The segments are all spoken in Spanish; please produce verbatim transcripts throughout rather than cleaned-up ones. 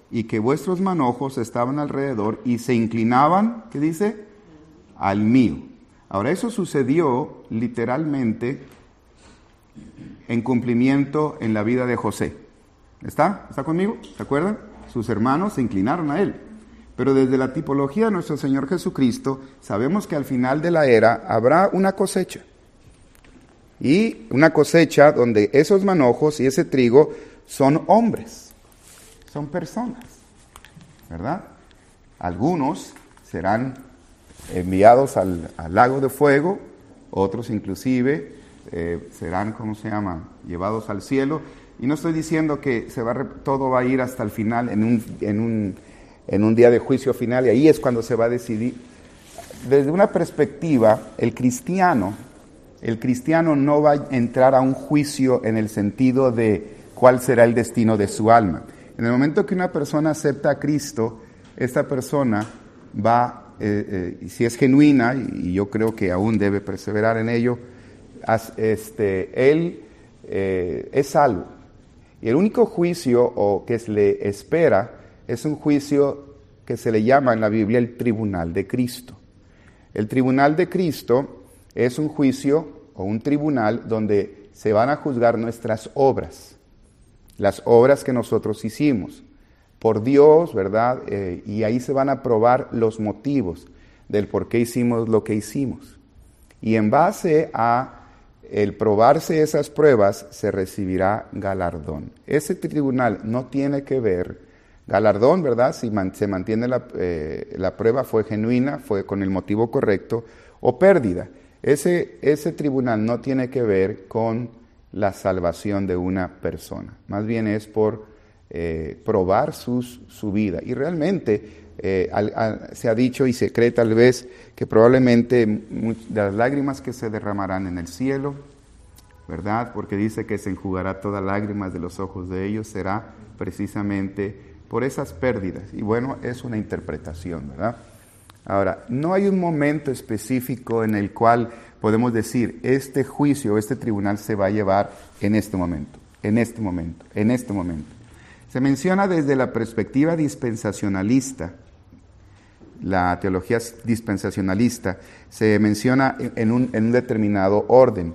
y que vuestros manojos estaban alrededor y se inclinaban, ¿qué dice? Al mío. Ahora, eso sucedió literalmente en cumplimiento en la vida de José. ¿Está? ¿Está conmigo? ¿Se acuerdan? Sus hermanos se inclinaron a él. Pero desde la tipología de nuestro Señor Jesucristo, sabemos que al final de la era habrá una cosecha. Y una cosecha donde esos manojos y ese trigo son hombres, son personas, ¿verdad? Algunos serán enviados al, al lago de fuego, otros inclusive eh, serán, ¿cómo se llama?, llevados al cielo. Y no estoy diciendo que se va a, todo va a ir hasta el final, en un, en, un, en un día de juicio final, y ahí es cuando se va a decidir. Desde una perspectiva, el cristiano, el cristiano no va a entrar a un juicio en el sentido de cuál será el destino de su alma. En el momento que una persona acepta a Cristo, esta persona va, eh, eh, si es genuina, y yo creo que aún debe perseverar en ello, as, este, él eh, es salvo. Y el único juicio o que se le espera es un juicio que se le llama en la Biblia el tribunal de Cristo. El tribunal de Cristo es un juicio o un tribunal donde se van a juzgar nuestras obras, las obras que nosotros hicimos por Dios, ¿verdad? Eh, y ahí se van a probar los motivos del por qué hicimos lo que hicimos. Y en base a el probarse esas pruebas, se recibirá galardón. Ese tribunal no tiene que ver, galardón, ¿verdad? Si man, se mantiene la, eh, la prueba, fue genuina, fue con el motivo correcto, o pérdida. Ese, ese tribunal no tiene que ver con la salvación de una persona. Más bien es por eh, probar sus, su vida. Y realmente eh, al, al, se ha dicho y se cree tal vez que probablemente de las lágrimas que se derramarán en el cielo, ¿verdad? Porque dice que se enjugará todas lágrimas de los ojos de ellos, será precisamente por esas pérdidas. Y bueno, es una interpretación, ¿verdad? Ahora, no hay un momento específico en el cual podemos decir, este juicio, este tribunal se va a llevar en este momento, en este momento, en este momento. Se menciona desde la perspectiva dispensacionalista, la teología dispensacionalista, se menciona en un, en un determinado orden.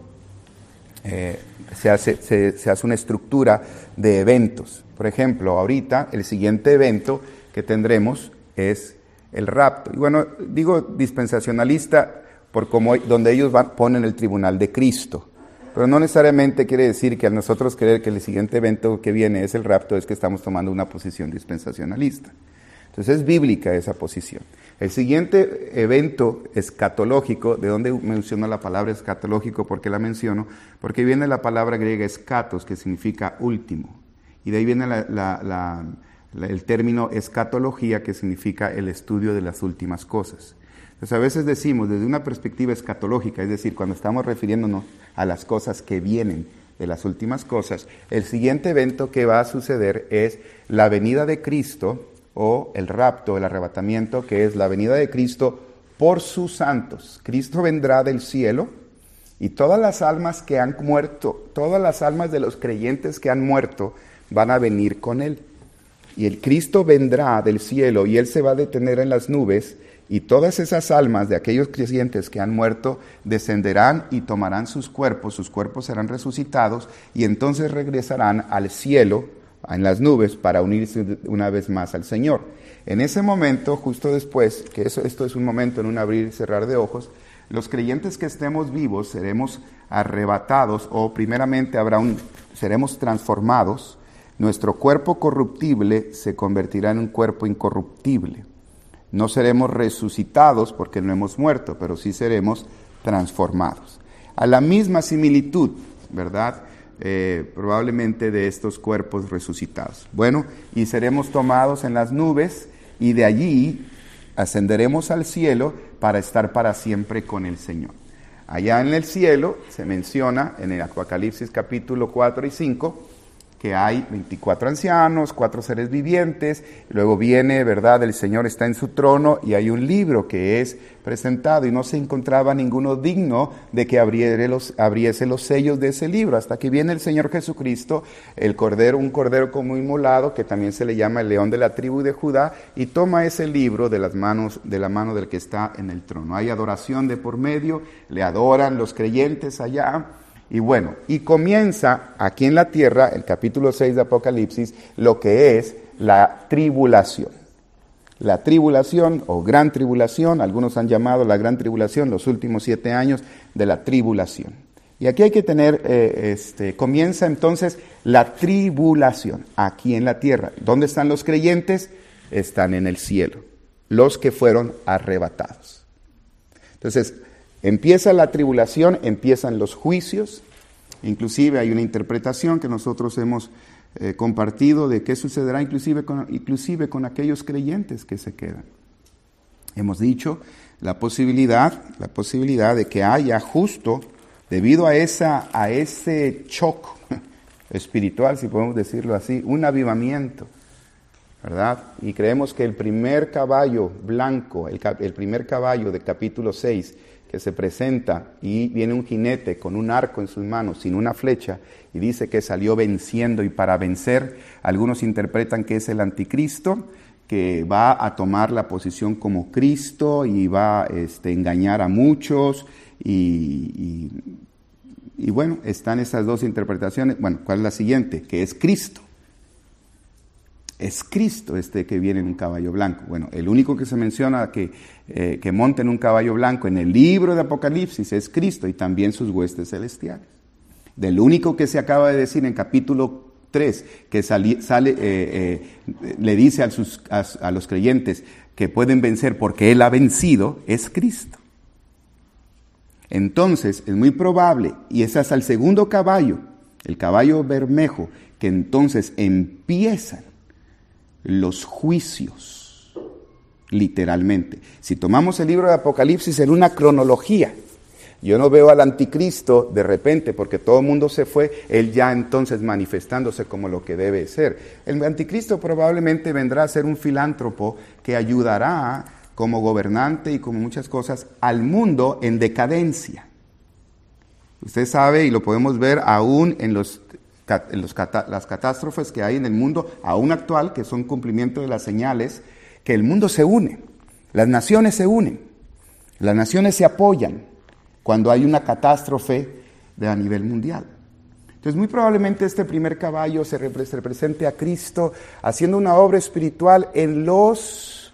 Eh, se, hace, se, se hace una estructura de eventos. Por ejemplo, ahorita el siguiente evento que tendremos es el rapto. Y bueno, digo dispensacionalista por como donde ellos van, ponen el tribunal de Cristo. Pero no necesariamente quiere decir que al nosotros creer que el siguiente evento que viene es el rapto, es que estamos tomando una posición dispensacionalista. Entonces es bíblica esa posición. El siguiente evento escatológico, ¿de dónde menciono la palabra escatológico? ¿Por qué la menciono? Porque viene la palabra griega escatos, que significa último. Y de ahí viene la, la, la, la, el término escatología, que significa el estudio de las últimas cosas. Entonces a veces decimos desde una perspectiva escatológica, es decir, cuando estamos refiriéndonos a las cosas que vienen de las últimas cosas, el siguiente evento que va a suceder es la venida de Cristo, o el rapto, el arrebatamiento, que es la venida de Cristo por sus santos. Cristo vendrá del cielo y todas las almas que han muerto, todas las almas de los creyentes que han muerto van a venir con Él. Y el Cristo vendrá del cielo y Él se va a detener en las nubes y todas esas almas de aquellos creyentes que han muerto descenderán y tomarán sus cuerpos, sus cuerpos serán resucitados y entonces regresarán al cielo, en las nubes, para unirse una vez más al Señor. En ese momento, justo después, que eso, esto es un momento en un abrir y cerrar de ojos, los creyentes que estemos vivos seremos arrebatados, o primeramente habrá un, seremos transformados, nuestro cuerpo corruptible se convertirá en un cuerpo incorruptible. No seremos resucitados porque no hemos muerto, pero sí seremos transformados. A la misma similitud, ¿verdad?, Eh, probablemente de estos cuerpos resucitados. Bueno, y seremos tomados en las nubes y de allí ascenderemos al cielo para estar para siempre con el Señor. Allá en el cielo se menciona en el Apocalipsis capítulo cuatro y cinco que hay veinticuatro ancianos, cuatro seres vivientes, luego viene, ¿verdad?, el Señor está en su trono y hay un libro que es presentado y no se encontraba ninguno digno de que abriere los, abriese los sellos de ese libro, hasta que viene el Señor Jesucristo, el cordero, un cordero como inmolado, que también se le llama el león de la tribu de Judá, y toma ese libro de las manos, de la mano del que está en el trono. Hay adoración de por medio, le adoran los creyentes allá. Y bueno, y comienza aquí en la tierra, el capítulo seis de Apocalipsis, lo que es la tribulación. La tribulación o gran tribulación, algunos han llamado la gran tribulación, los últimos siete años de la tribulación. Y aquí hay que tener, eh, este, comienza entonces la tribulación aquí en la tierra. ¿Dónde están los creyentes? Están en el cielo, los que fueron arrebatados. Entonces, empieza la tribulación, empiezan los juicios, inclusive hay una interpretación que nosotros hemos eh, compartido de qué sucederá inclusive con, inclusive con aquellos creyentes que se quedan. Hemos dicho la posibilidad, la posibilidad de que haya justo, debido a, esa, a ese shock espiritual, si podemos decirlo así, un avivamiento, ¿verdad? Y creemos que el primer caballo blanco, el, el primer caballo del capítulo seis, que se presenta y viene un jinete con un arco en sus manos, sin una flecha, y dice que salió venciendo y para vencer, algunos interpretan que es el anticristo, que va a tomar la posición como Cristo y va a este, engañar a muchos, y, y, y bueno, están esas dos interpretaciones. Bueno, ¿cuál es la siguiente? Que es Cristo. Es Cristo este que viene en un caballo blanco. Bueno, el único que se menciona que, eh, que monta en un caballo blanco en el libro de Apocalipsis es Cristo y también sus huestes celestiales. Del único que se acaba de decir en capítulo tres, que sali, sale, eh, eh, le dice a, sus, a, a los creyentes que pueden vencer porque Él ha vencido, es Cristo. Entonces, es muy probable, y ese es el segundo caballo, el caballo bermejo, que entonces empiezan los juicios, literalmente. Si tomamos el libro de Apocalipsis en una cronología, yo no veo al anticristo de repente, porque todo el mundo se fue, él ya entonces manifestándose como lo que debe ser. El anticristo probablemente vendrá a ser un filántropo que ayudará como gobernante y como muchas cosas al mundo en decadencia. Usted sabe, y lo podemos ver aún en los En los, las catástrofes que hay en el mundo, aún actual, que son cumplimiento de las señales, que el mundo se une, las naciones se unen, las naciones se apoyan cuando hay una catástrofe de a nivel mundial. Entonces, muy probablemente este primer caballo se represente a Cristo haciendo una obra espiritual en los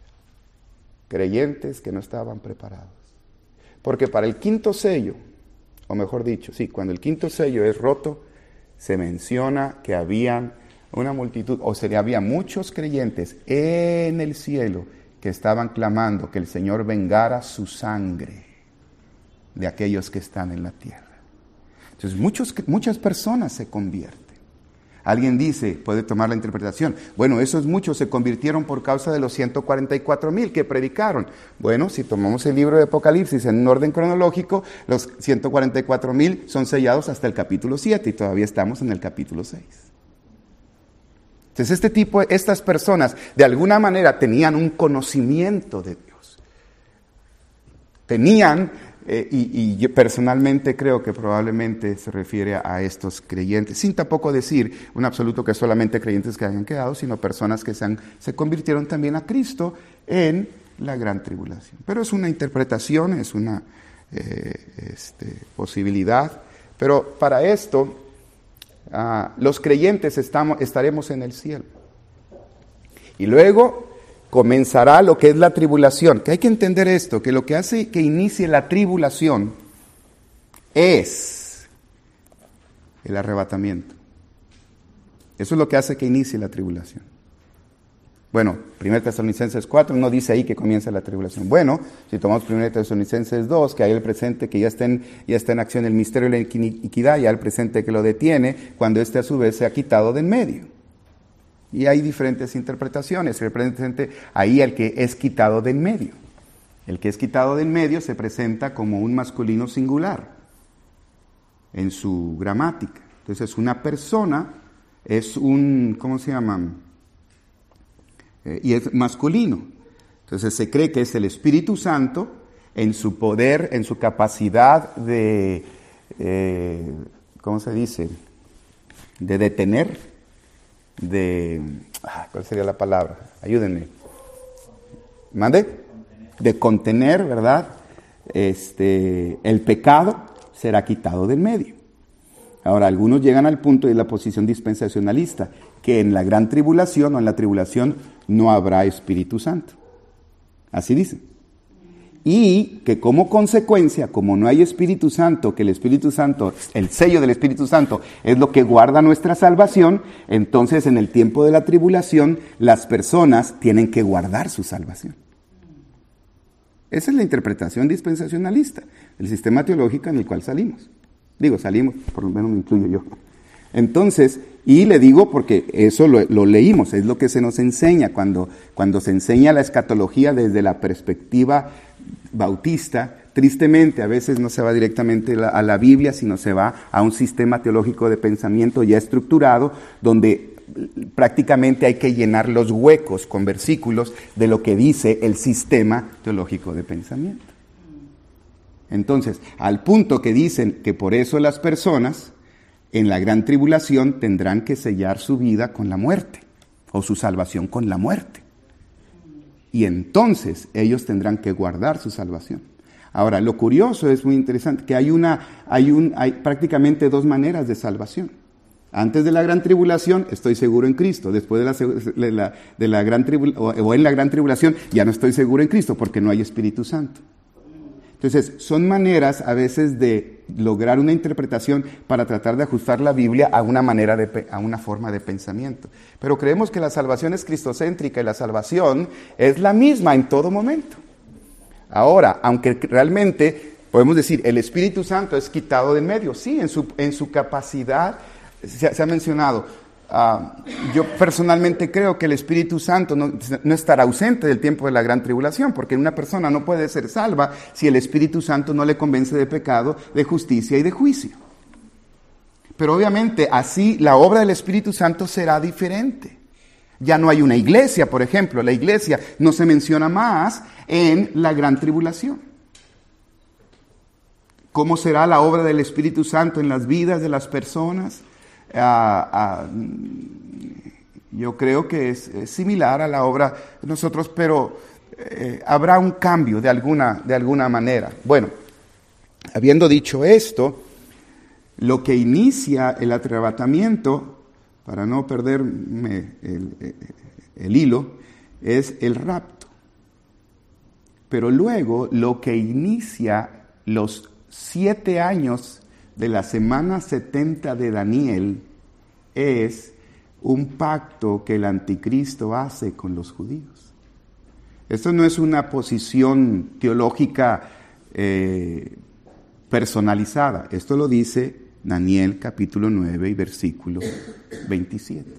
creyentes que no estaban preparados. Porque para el quinto sello, o mejor dicho, sí, cuando el quinto sello es roto, se menciona que habían una multitud, o sea, había muchos creyentes en el cielo que estaban clamando que el Señor vengara su sangre de aquellos que están en la tierra. Entonces, muchos, muchas personas se convierten. Alguien dice, puede tomar la interpretación, bueno, esos muchos se convirtieron por causa de los ciento cuarenta y cuatro mil que predicaron. Bueno, si tomamos el libro de Apocalipsis en un orden cronológico, los ciento cuarenta y cuatro mil son sellados hasta el capítulo siete y todavía estamos en el capítulo seis. Entonces, este tipo, estas personas, de alguna manera tenían un conocimiento de Dios. Tenían... Eh, y, y yo personalmente creo que probablemente se refiere a, a estos creyentes, sin tampoco decir un absoluto que solamente creyentes que hayan quedado, sino personas que se, han, se convirtieron también a Cristo en la gran tribulación. Pero es una interpretación, es una eh, este, posibilidad, pero para esto uh, los creyentes estamos, estaremos en el cielo. Y luego comenzará lo que es la tribulación, que hay que entender esto, que lo que hace que inicie la tribulación es el arrebatamiento. Eso es lo que hace que inicie la tribulación. Bueno, primera Tesalonicenses cuatro no dice ahí que comienza la tribulación. Bueno, si tomamos primera Tesalonicenses dos, que hay el presente, que ya está, en, ya está en acción el misterio de la iniquidad, ya el presente que lo detiene, cuando éste a su vez se ha quitado de en medio. Y hay diferentes interpretaciones. Se presenta ahí el que es quitado del medio. El que es quitado del medio se presenta como un masculino singular en su gramática. Entonces, una persona es un, ¿cómo se llama? Eh, y es masculino. Entonces se cree que es el Espíritu Santo en su poder, en su capacidad de, eh, ¿cómo se dice? De detener, de, ¿cuál sería la palabra? Ayúdenme. ¿Mande? De contener, ¿verdad? Este, el pecado será quitado del medio. Ahora, algunos llegan al punto de la posición dispensacionalista, que en la gran tribulación o en la tribulación no habrá Espíritu Santo. Así dicen. Y que como consecuencia, como no hay Espíritu Santo, que el Espíritu Santo, el sello del Espíritu Santo es lo que guarda nuestra salvación, entonces en el tiempo de la tribulación las personas tienen que guardar su salvación. Esa es la interpretación dispensacionalista, el sistema teológico en el cual salimos. Digo, salimos, por lo menos me incluyo yo. Entonces, y le digo porque eso lo, lo leímos, es lo que se nos enseña cuando, cuando se enseña la escatología desde la perspectiva bautista. Tristemente, a veces no se va directamente a la Biblia, sino se va a un sistema teológico de pensamiento ya estructurado, donde prácticamente hay que llenar los huecos con versículos de lo que dice el sistema teológico de pensamiento. Entonces, al punto que dicen que por eso las personas en la gran tribulación tendrán que sellar su vida con la muerte, o su salvación con la muerte. Y entonces ellos tendrán que guardar su salvación. Ahora, lo curioso es muy interesante, que hay una, hay un, hay prácticamente dos maneras de salvación. Antes de la gran tribulación estoy seguro en Cristo, después de la, de la, de la gran tribulación, o, o en la gran tribulación ya no estoy seguro en Cristo porque no hay Espíritu Santo. Entonces, son maneras a veces de lograr una interpretación para tratar de ajustar la Biblia a una manera de, a una forma de pensamiento. Pero creemos que la salvación es cristocéntrica y la salvación es la misma en todo momento. Ahora, aunque realmente podemos decir el Espíritu Santo es quitado del medio, sí, en su, en su capacidad, se, se ha mencionado. Uh, yo personalmente creo que el Espíritu Santo no, no estará ausente del tiempo de la gran tribulación, porque una persona no puede ser salva si el Espíritu Santo no le convence de pecado, de justicia y de juicio. Pero obviamente así la obra del Espíritu Santo será diferente. Ya no hay una iglesia, por ejemplo, la iglesia no se menciona más en la gran tribulación. ¿Cómo será la obra del Espíritu Santo en las vidas de las personas? Uh, uh, yo creo que es, es similar a la obra de nosotros, pero eh, habrá un cambio de alguna, de alguna manera. Bueno, habiendo dicho esto, lo que inicia el arrebatamiento, para no perderme el, el, el hilo, es el rapto. Pero luego lo que inicia los siete años de la semana setenta de Daniel es un pacto que el anticristo hace con los judíos. Esto no es una posición teológica eh, personalizada. Esto lo dice Daniel capítulo nueve y versículo veintisiete.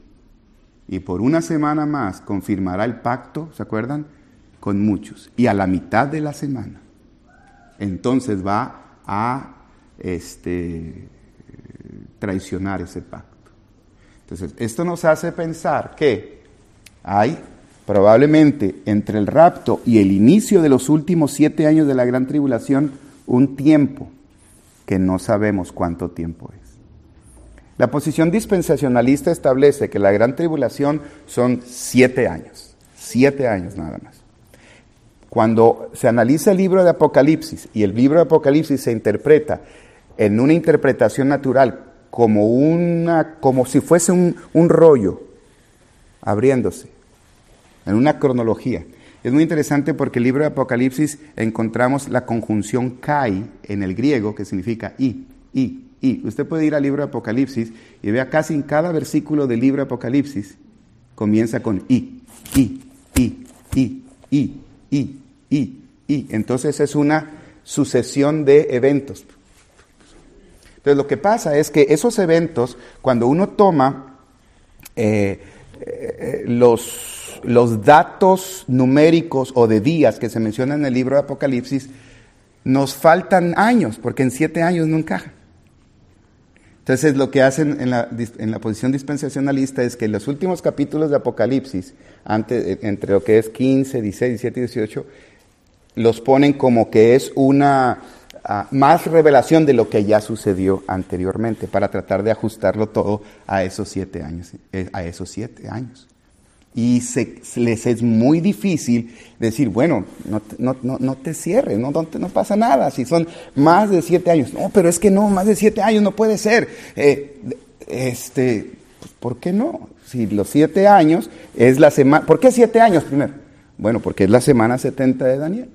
Y por una semana más confirmará el pacto, ¿se acuerdan? Con muchos. Y a la mitad de la semana, entonces va a Este, traicionar ese pacto. Entonces, esto nos hace pensar que hay probablemente entre el rapto y el inicio de los últimos siete años de la gran tribulación un tiempo que no sabemos cuánto tiempo es. La posición dispensacionalista establece que la gran tribulación son siete años, siete años nada más. Cuando se analiza el libro de Apocalipsis y el libro de Apocalipsis se interpreta en una interpretación natural, como una, como si fuese un, un rollo abriéndose, en una cronología. Es muy interesante porque el libro de Apocalipsis encontramos la conjunción kai en el griego, que significa y, y, y. Usted puede ir al libro de Apocalipsis y vea casi en cada versículo del libro de Apocalipsis, comienza con y, y, y, y, y, y, y, y. Entonces es una sucesión de eventos. Entonces lo que pasa es que esos eventos, cuando uno toma eh, eh, los, los datos numéricos o de días que se mencionan en el libro de Apocalipsis, nos faltan años, porque en siete años no encajan. Entonces lo que hacen en la, en la posición dispensacionalista es que en los últimos capítulos de Apocalipsis, antes, entre lo que es quince, dieciséis, diecisiete y dieciocho, los ponen como que es una uh, más revelación de lo que ya sucedió anteriormente, para tratar de ajustarlo todo a esos siete años, a esos siete años. Y se, les es muy difícil decir, bueno, no, no, no, no te cierres, no, no, no pasa nada, si son más de siete años. No, pero es que no, más de siete años no puede ser. Eh, este, ¿por qué no? Si los siete años es la semana, ¿por qué siete años primero? Bueno, porque es la semana setenta de Daniel.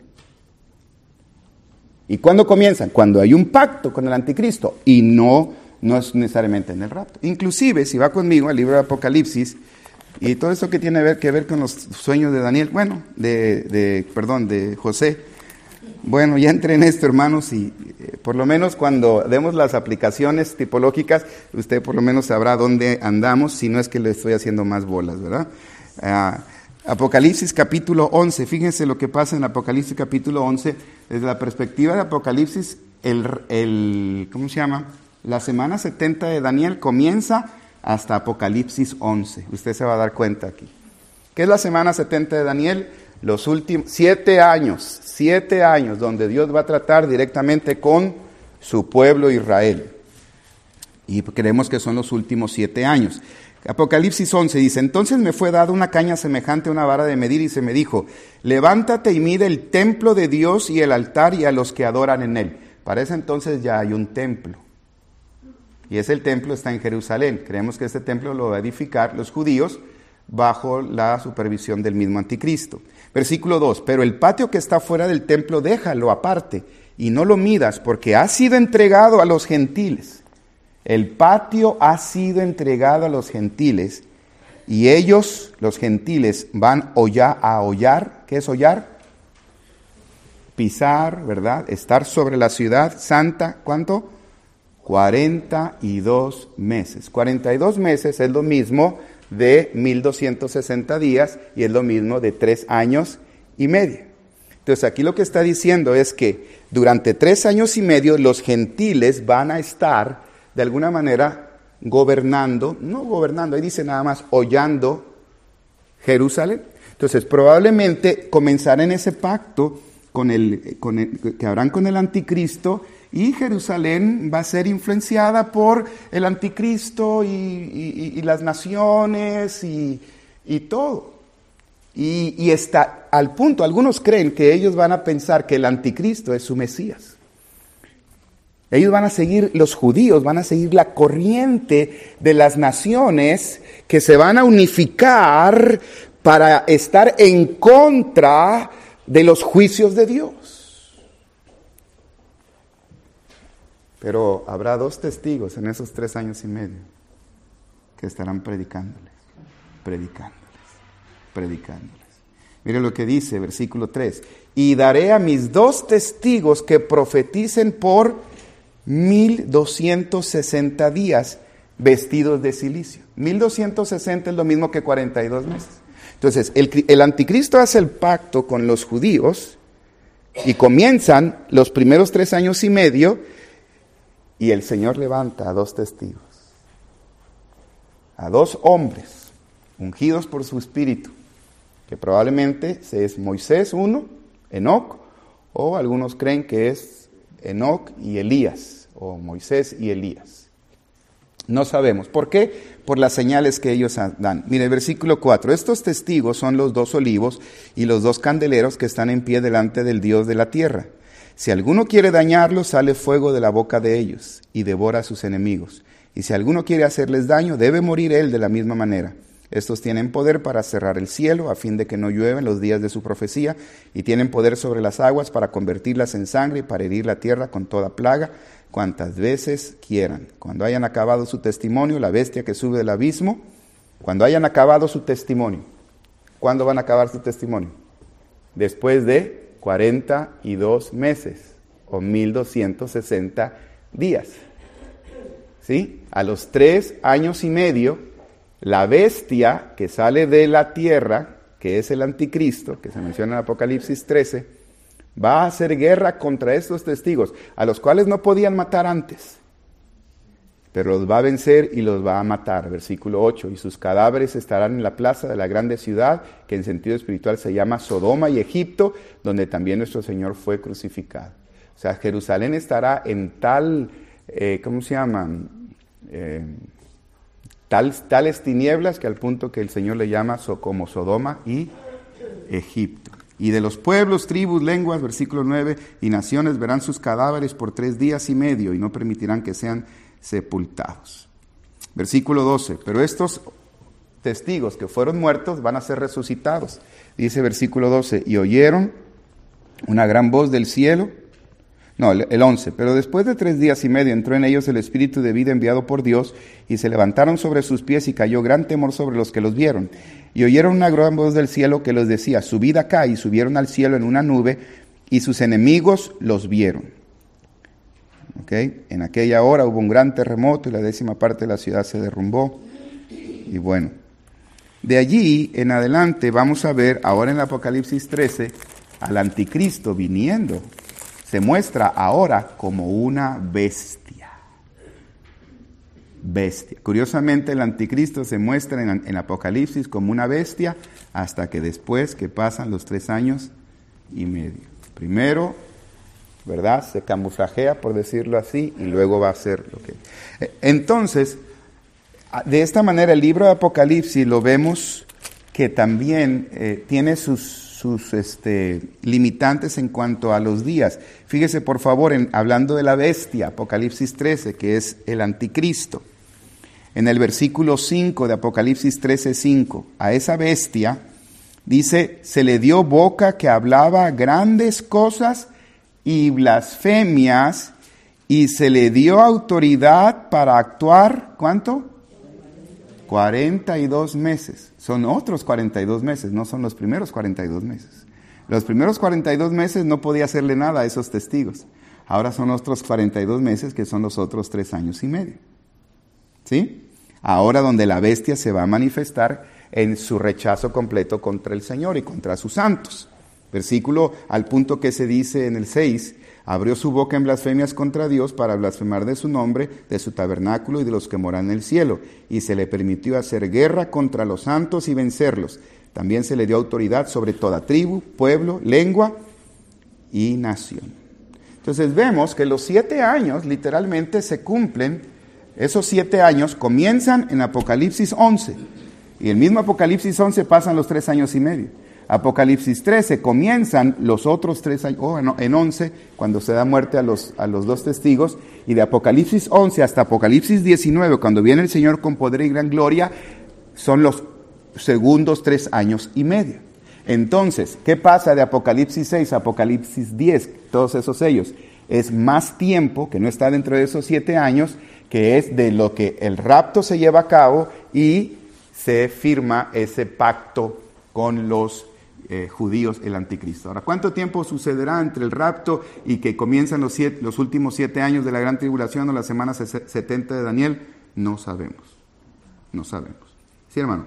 ¿Y cuándo comienzan? Cuando hay un pacto con el anticristo, y no, no es necesariamente en el rapto. Inclusive, si va conmigo al libro de Apocalipsis, y todo esto que tiene que ver, que ver con los sueños de Daniel, bueno, de, de perdón, de José. Bueno, ya entré en esto, hermanos, y eh, por lo menos cuando demos las aplicaciones tipológicas, usted por lo menos sabrá dónde andamos, si no es que le estoy haciendo más bolas, ¿verdad? Uh, Apocalipsis capítulo once, fíjense lo que pasa en Apocalipsis capítulo once, desde la perspectiva de Apocalipsis, el, el ¿cómo se llama? La semana setenta de Daniel comienza hasta Apocalipsis once. Usted se va a dar cuenta aquí. ¿Qué es la semana setenta de Daniel? Los últimos siete años, siete años donde Dios va a tratar directamente con su pueblo Israel. Y creemos que son los últimos siete años. Apocalipsis once dice, entonces me fue dada una caña semejante a una vara de medir y se me dijo, levántate y mide el templo de Dios y el altar y a los que adoran en él. Para ese entonces ya hay un templo. Y ese el templo está en Jerusalén. Creemos que este templo lo va a edificar los judíos bajo la supervisión del mismo anticristo. Versículo dos, pero el patio que está fuera del templo déjalo aparte y no lo midas porque ha sido entregado a los gentiles. El patio ha sido entregado a los gentiles y ellos, los gentiles, van hollar, a hollar. ¿Qué es hollar? Pisar, ¿verdad? Estar sobre la ciudad santa. ¿Cuánto? cuarenta y dos meses. cuarenta y dos meses es lo mismo de mil doscientos sesenta días y es lo mismo de tres años y medio. Entonces aquí lo que está diciendo es que durante tres años y medio los gentiles van a estar de alguna manera gobernando, no gobernando, ahí dice nada más, hollando Jerusalén. Entonces probablemente comenzarán ese pacto con el, con el, que habrán con el anticristo. Y Jerusalén va a ser influenciada por el anticristo y, y, y las naciones y, y todo. Y, y está al punto, algunos creen que ellos van a pensar que el anticristo es su Mesías. Ellos van a seguir, los judíos van a seguir la corriente de las naciones que se van a unificar para estar en contra de los juicios de Dios. Pero habrá dos testigos en esos tres años y medio que estarán predicándoles, predicándoles, predicándoles. Mire lo que dice, versículo tres. Y daré a mis dos testigos que profeticen por mil doscientos sesenta días vestidos de silicio. Mil doscientos sesenta es lo mismo que cuarenta y dos meses. Entonces, el, el anticristo hace el pacto con los judíos y comienzan los primeros tres años y medio. Y el Señor levanta a dos testigos, a dos hombres ungidos por su espíritu, que probablemente es Moisés uno, Enoc, o algunos creen que es Enoc y Elías, o Moisés y Elías. No sabemos. ¿Por qué? Por las señales que ellos dan. Mire, versículo cuatro. Estos testigos son los dos olivos y los dos candeleros que están en pie delante del Dios de la tierra. Si alguno quiere dañarlos, sale fuego de la boca de ellos y devora a sus enemigos. Y si alguno quiere hacerles daño, debe morir él de la misma manera. Estos tienen poder para cerrar el cielo, a fin de que no llueva en los días de su profecía, y tienen poder sobre las aguas para convertirlas en sangre y para herir la tierra con toda plaga, cuantas veces quieran. Cuando hayan acabado su testimonio, la bestia que sube del abismo, cuando hayan acabado su testimonio. ¿Cuándo van a acabar su testimonio? Después de cuarenta y dos meses o mil doscientos sesenta días. ¿Sí? A los tres años y medio, la bestia que sale de la tierra, que es el anticristo, que se menciona en Apocalipsis trece, va a hacer guerra contra estos testigos, a los cuales no podían matar antes. pero los va a vencer y los va a matar. Versículo ocho, y sus cadáveres estarán en la plaza de la grande ciudad, que en sentido espiritual se llama Sodoma y Egipto, donde también nuestro Señor fue crucificado. O sea, Jerusalén estará en tal, eh, ¿cómo se llama? Eh, tal, tales tinieblas que al punto que el Señor le llama so, como Sodoma y Egipto. Y de los pueblos, tribus, lenguas, versículo nueve, y naciones verán sus cadáveres por tres días y medio y no permitirán que sean sepultados. Versículo doce, pero estos testigos que fueron muertos van a ser resucitados. Dice versículo doce, y oyeron una gran voz del cielo. No, el once, pero después de tres días y medio entró en ellos el espíritu de vida enviado por Dios, y se levantaron sobre sus pies y cayó gran temor sobre los que los vieron. Y oyeron una gran voz del cielo que les decía, subid acá, y subieron al cielo en una nube, y sus enemigos los vieron. ¿Okay? En aquella hora hubo un gran terremoto y la décima parte de la ciudad se derrumbó. Y bueno, de allí en adelante vamos a ver ahora en el Apocalipsis trece al anticristo viniendo. Se muestra ahora como una bestia. Bestia. Curiosamente, el anticristo se muestra en, en Apocalipsis como una bestia hasta que después que pasan los tres años y medio. Primero, ¿verdad? Se camuflajea, por decirlo así, y luego va a ser lo que... Entonces, de esta manera el libro de Apocalipsis lo vemos que también eh, tiene sus... sus este, limitantes en cuanto a los días. Fíjese por favor, en, hablando de la bestia, Apocalipsis trece, que es el anticristo. En el versículo cinco de Apocalipsis trece, cinco, a esa bestia, dice, se le dio boca que hablaba grandes cosas y blasfemias, y se le dio autoridad para actuar, ¿cuánto? cuarenta y dos meses. Son otros cuarenta y dos meses, no son los primeros cuarenta y dos meses. Los primeros cuarenta y dos meses no podía hacerle nada a esos testigos. Ahora son otros cuarenta y dos meses que son los otros tres años y medio. ¿Sí? Ahora donde la bestia se va a manifestar en su rechazo completo contra el Señor y contra sus santos. Versículo al punto que se dice en el seis, abrió su boca en blasfemias contra Dios para blasfemar de su nombre, de su tabernáculo y de los que moran en el cielo. Y se le permitió hacer guerra contra los santos y vencerlos. También se le dio autoridad sobre toda tribu, pueblo, lengua y nación. Entonces vemos que los siete años literalmente se cumplen. Esos siete años comienzan en Apocalipsis once. Y el mismo Apocalipsis once pasan los tres años y medio. Apocalipsis trece comienzan los otros tres años, oh, no, en once, cuando se da muerte a los, a los dos testigos, y de Apocalipsis once hasta Apocalipsis diecinueve, cuando viene el Señor con poder y gran gloria, son los segundos tres años y medio. Entonces, ¿qué pasa de Apocalipsis seis a Apocalipsis diez? Todos esos sellos. Es más tiempo, que no está dentro de esos siete años, que es de lo que el rapto se lleva a cabo y se firma ese pacto con los Eh, judíos, el anticristo. Ahora, ¿cuánto tiempo sucederá entre el rapto y que comienzan los, siete, los últimos siete años de la gran tribulación o la semana setenta de Daniel? No sabemos. No sabemos. Sí, hermano.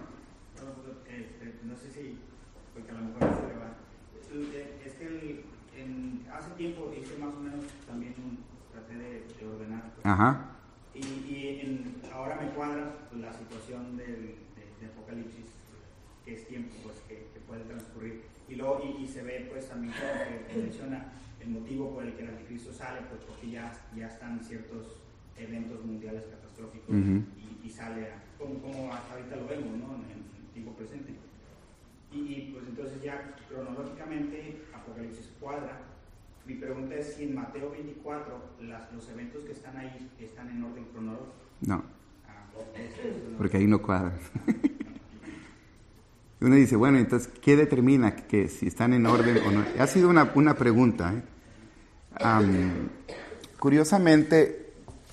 No sé si, porque a lo mejor se le va. Es que el, en, hace tiempo hice más o menos también un, traté de, de ordenar. Pues, Ajá. Y, y en, ahora me cuadra la situación del, de, de Apocalipsis, que es tiempo, pues, que, que puede transcurrir. Y luego, y, y se ve, pues, también que menciona el motivo por el que el anticristo sale, pues, porque ya, ya están ciertos eventos mundiales catastróficos uh-huh. y, y sale, a, como, como hasta ahorita lo vemos, ¿no? En, en el tiempo presente. Y, y, pues, entonces ya cronológicamente Apocalipsis cuadra. Mi pregunta es si en Mateo veinticuatro las, los eventos que están ahí están en orden cronológico. No. Ah, no. Porque ahí no cuadran. Uno dice, bueno, entonces, ¿qué determina que si están en orden o no? Ha sido una, una pregunta. ¿eh? Um, curiosamente,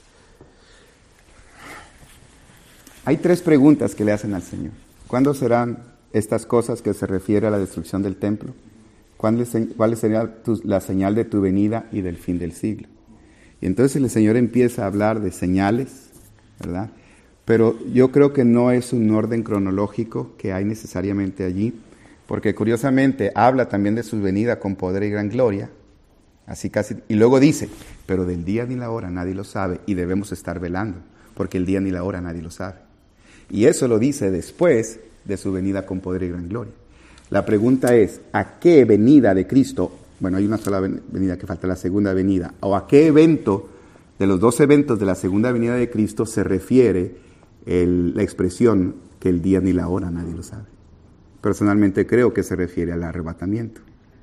hay tres preguntas que le hacen al Señor. ¿Cuándo serán estas cosas que se refiere a la destrucción del templo? ¿Cuál sería tu, la señal de tu venida y del fin del siglo? Y entonces el Señor empieza a hablar de señales, ¿verdad? Pero yo creo que no es un orden cronológico que hay necesariamente allí, porque curiosamente habla también de su venida con poder y gran gloria, así casi, y luego dice, pero del día ni la hora nadie lo sabe y debemos estar velando. porque el día ni la hora nadie lo sabe. Y eso lo dice después de su venida con poder y gran gloria. La pregunta es, ¿a qué venida de Cristo? Bueno, hay una sola venida que falta, la segunda venida. ¿O a qué evento de los dos eventos de la segunda venida de Cristo se refiere el, la expresión que el día ni la hora nadie lo sabe? Personalmente creo que se refiere al arrebatamiento.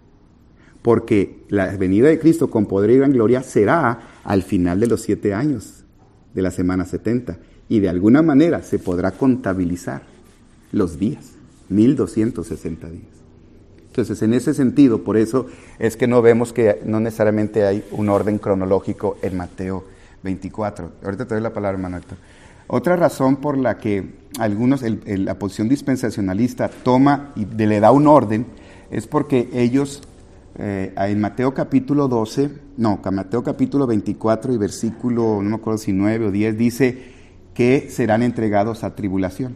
Porque la venida de Cristo con poder y gran gloria será al final de los siete años de la semana setenta. Y de alguna manera se podrá contabilizar los días, mil doscientos sesenta días. Entonces, en ese sentido, por eso es que no vemos que no necesariamente hay un orden cronológico en Mateo veinticuatro. Ahorita te doy la palabra, hermano Héctor. Otra razón por la que algunos, el, el, la posición dispensacionalista toma y de, le da un orden, es porque ellos, eh, en Mateo capítulo doce, no, Mateo capítulo veinticuatro y versículo, no me acuerdo si nueve o diez, dice que serán entregados a tribulación.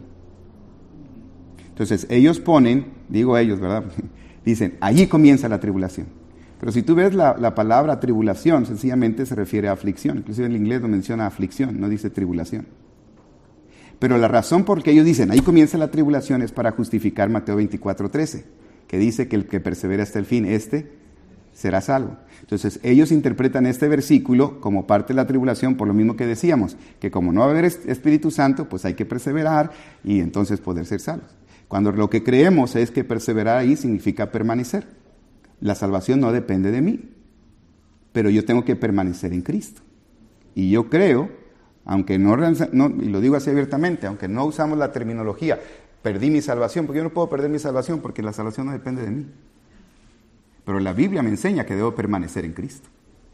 Entonces, ellos ponen, digo ellos, ¿verdad? Dicen, allí comienza la tribulación. Pero si tú ves la, la palabra tribulación, sencillamente se refiere a aflicción. Inclusive en el inglés no menciona aflicción, no dice tribulación. Pero la razón por que ellos dicen, ahí comienza la tribulación, es para justificar Mateo veinticuatro trece, que dice que el que persevera hasta el fin, este será salvo. Entonces, ellos interpretan este versículo como parte de la tribulación, por lo mismo que decíamos, que como no va a haber Espíritu Santo, pues hay que perseverar y entonces poder ser salvos. Cuando lo que creemos es que perseverar ahí significa permanecer. La salvación no depende de mí, pero yo tengo que permanecer en Cristo. Y yo creo, aunque no, no, y lo digo así abiertamente, aunque no usamos la terminología, perdí mi salvación, porque yo no puedo perder mi salvación, porque la salvación no depende de mí. Pero la Biblia me enseña que debo permanecer en Cristo.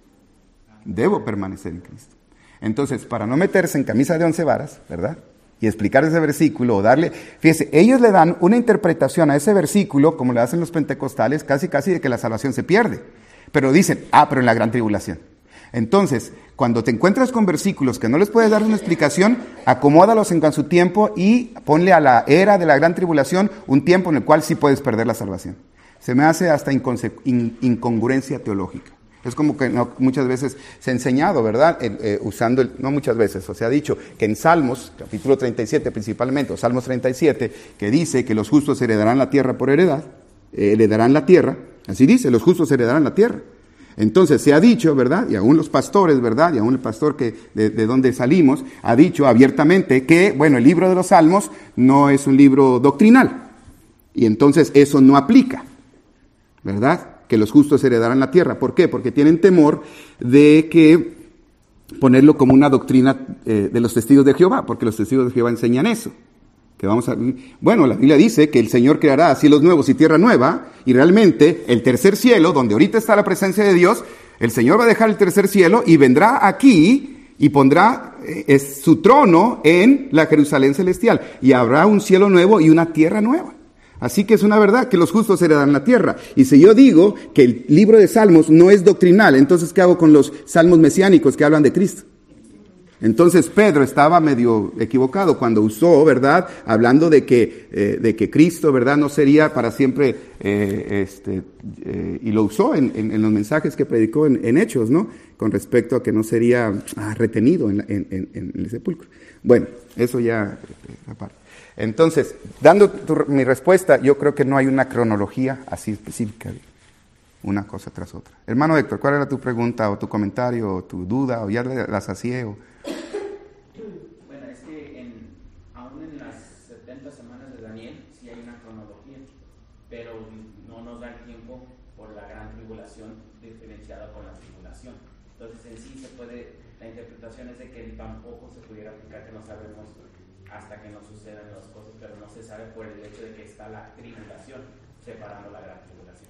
Debo permanecer en Cristo. Entonces, para no meterse en camisa de once varas, ¿verdad?, y explicar ese versículo o darle, fíjese, ellos le dan una interpretación a ese versículo, como le hacen los pentecostales, casi casi de que la salvación se pierde. Pero dicen, ah, pero en la gran tribulación. Entonces, cuando te encuentras con versículos que no les puedes dar una explicación, acomódalos en su tiempo y ponle a la era de la gran tribulación un tiempo en el cual sí puedes perder la salvación. Se me hace hasta inconse- in- incongruencia teológica. Es como que no, muchas veces se ha enseñado, ¿verdad? Eh, eh, usando, el, no muchas veces, o se ha dicho que en Salmos, capítulo treinta y siete principalmente, o Salmos treinta y siete, que dice que los justos heredarán la tierra por heredad, eh, heredarán la tierra, así dice, los justos heredarán la tierra. Entonces se ha dicho, ¿verdad? Y aún los pastores, ¿verdad? Y aún el pastor que de, de donde salimos, ha dicho abiertamente que, bueno, el libro de los Salmos no es un libro doctrinal. Y entonces eso no aplica, ¿verdad? Que los justos heredarán la tierra. ¿Por qué? Porque tienen temor de que ponerlo como una doctrina eh, de los testigos de Jehová, porque los testigos de Jehová enseñan eso. Que vamos a, bueno, la Biblia dice que el Señor creará cielos nuevos y tierra nueva, y realmente el tercer cielo, donde ahorita está la presencia de Dios, el Señor va a dejar el tercer cielo y vendrá aquí y pondrá eh, es su trono en la Jerusalén celestial, y habrá un cielo nuevo y una tierra nueva. Así que es una verdad que los justos heredan la tierra. Y si yo digo que el libro de Salmos no es doctrinal, entonces ¿qué hago con los salmos mesiánicos que hablan de Cristo? Entonces Pedro estaba medio equivocado cuando usó, ¿verdad?, hablando de que, eh, de que Cristo, ¿verdad?, no sería para siempre, eh, este, eh, y lo usó en, en, en los mensajes que predicó en, en Hechos, ¿no?, con respecto a que no sería ah, retenido en, en, en, en el sepulcro. Bueno, eso ya eh, aparte. Entonces, dando tu, mi respuesta, yo creo que no hay una cronología así específica, una cosa tras otra. Hermano Héctor, ¿cuál era tu pregunta o tu comentario o tu duda o ya las hacía? O... Bueno, es que en, aún en las setenta semanas de Daniel sí hay una cronología, pero no nos da el tiempo por la gran tribulación diferenciada con la tribulación. Entonces, en sí se puede, la interpretación es de que tampoco se pudiera aplicar, que no sabemos hasta que no sucedan las cosas, pero no se sabe por el hecho de que está la tribulación separando la gran tribulación.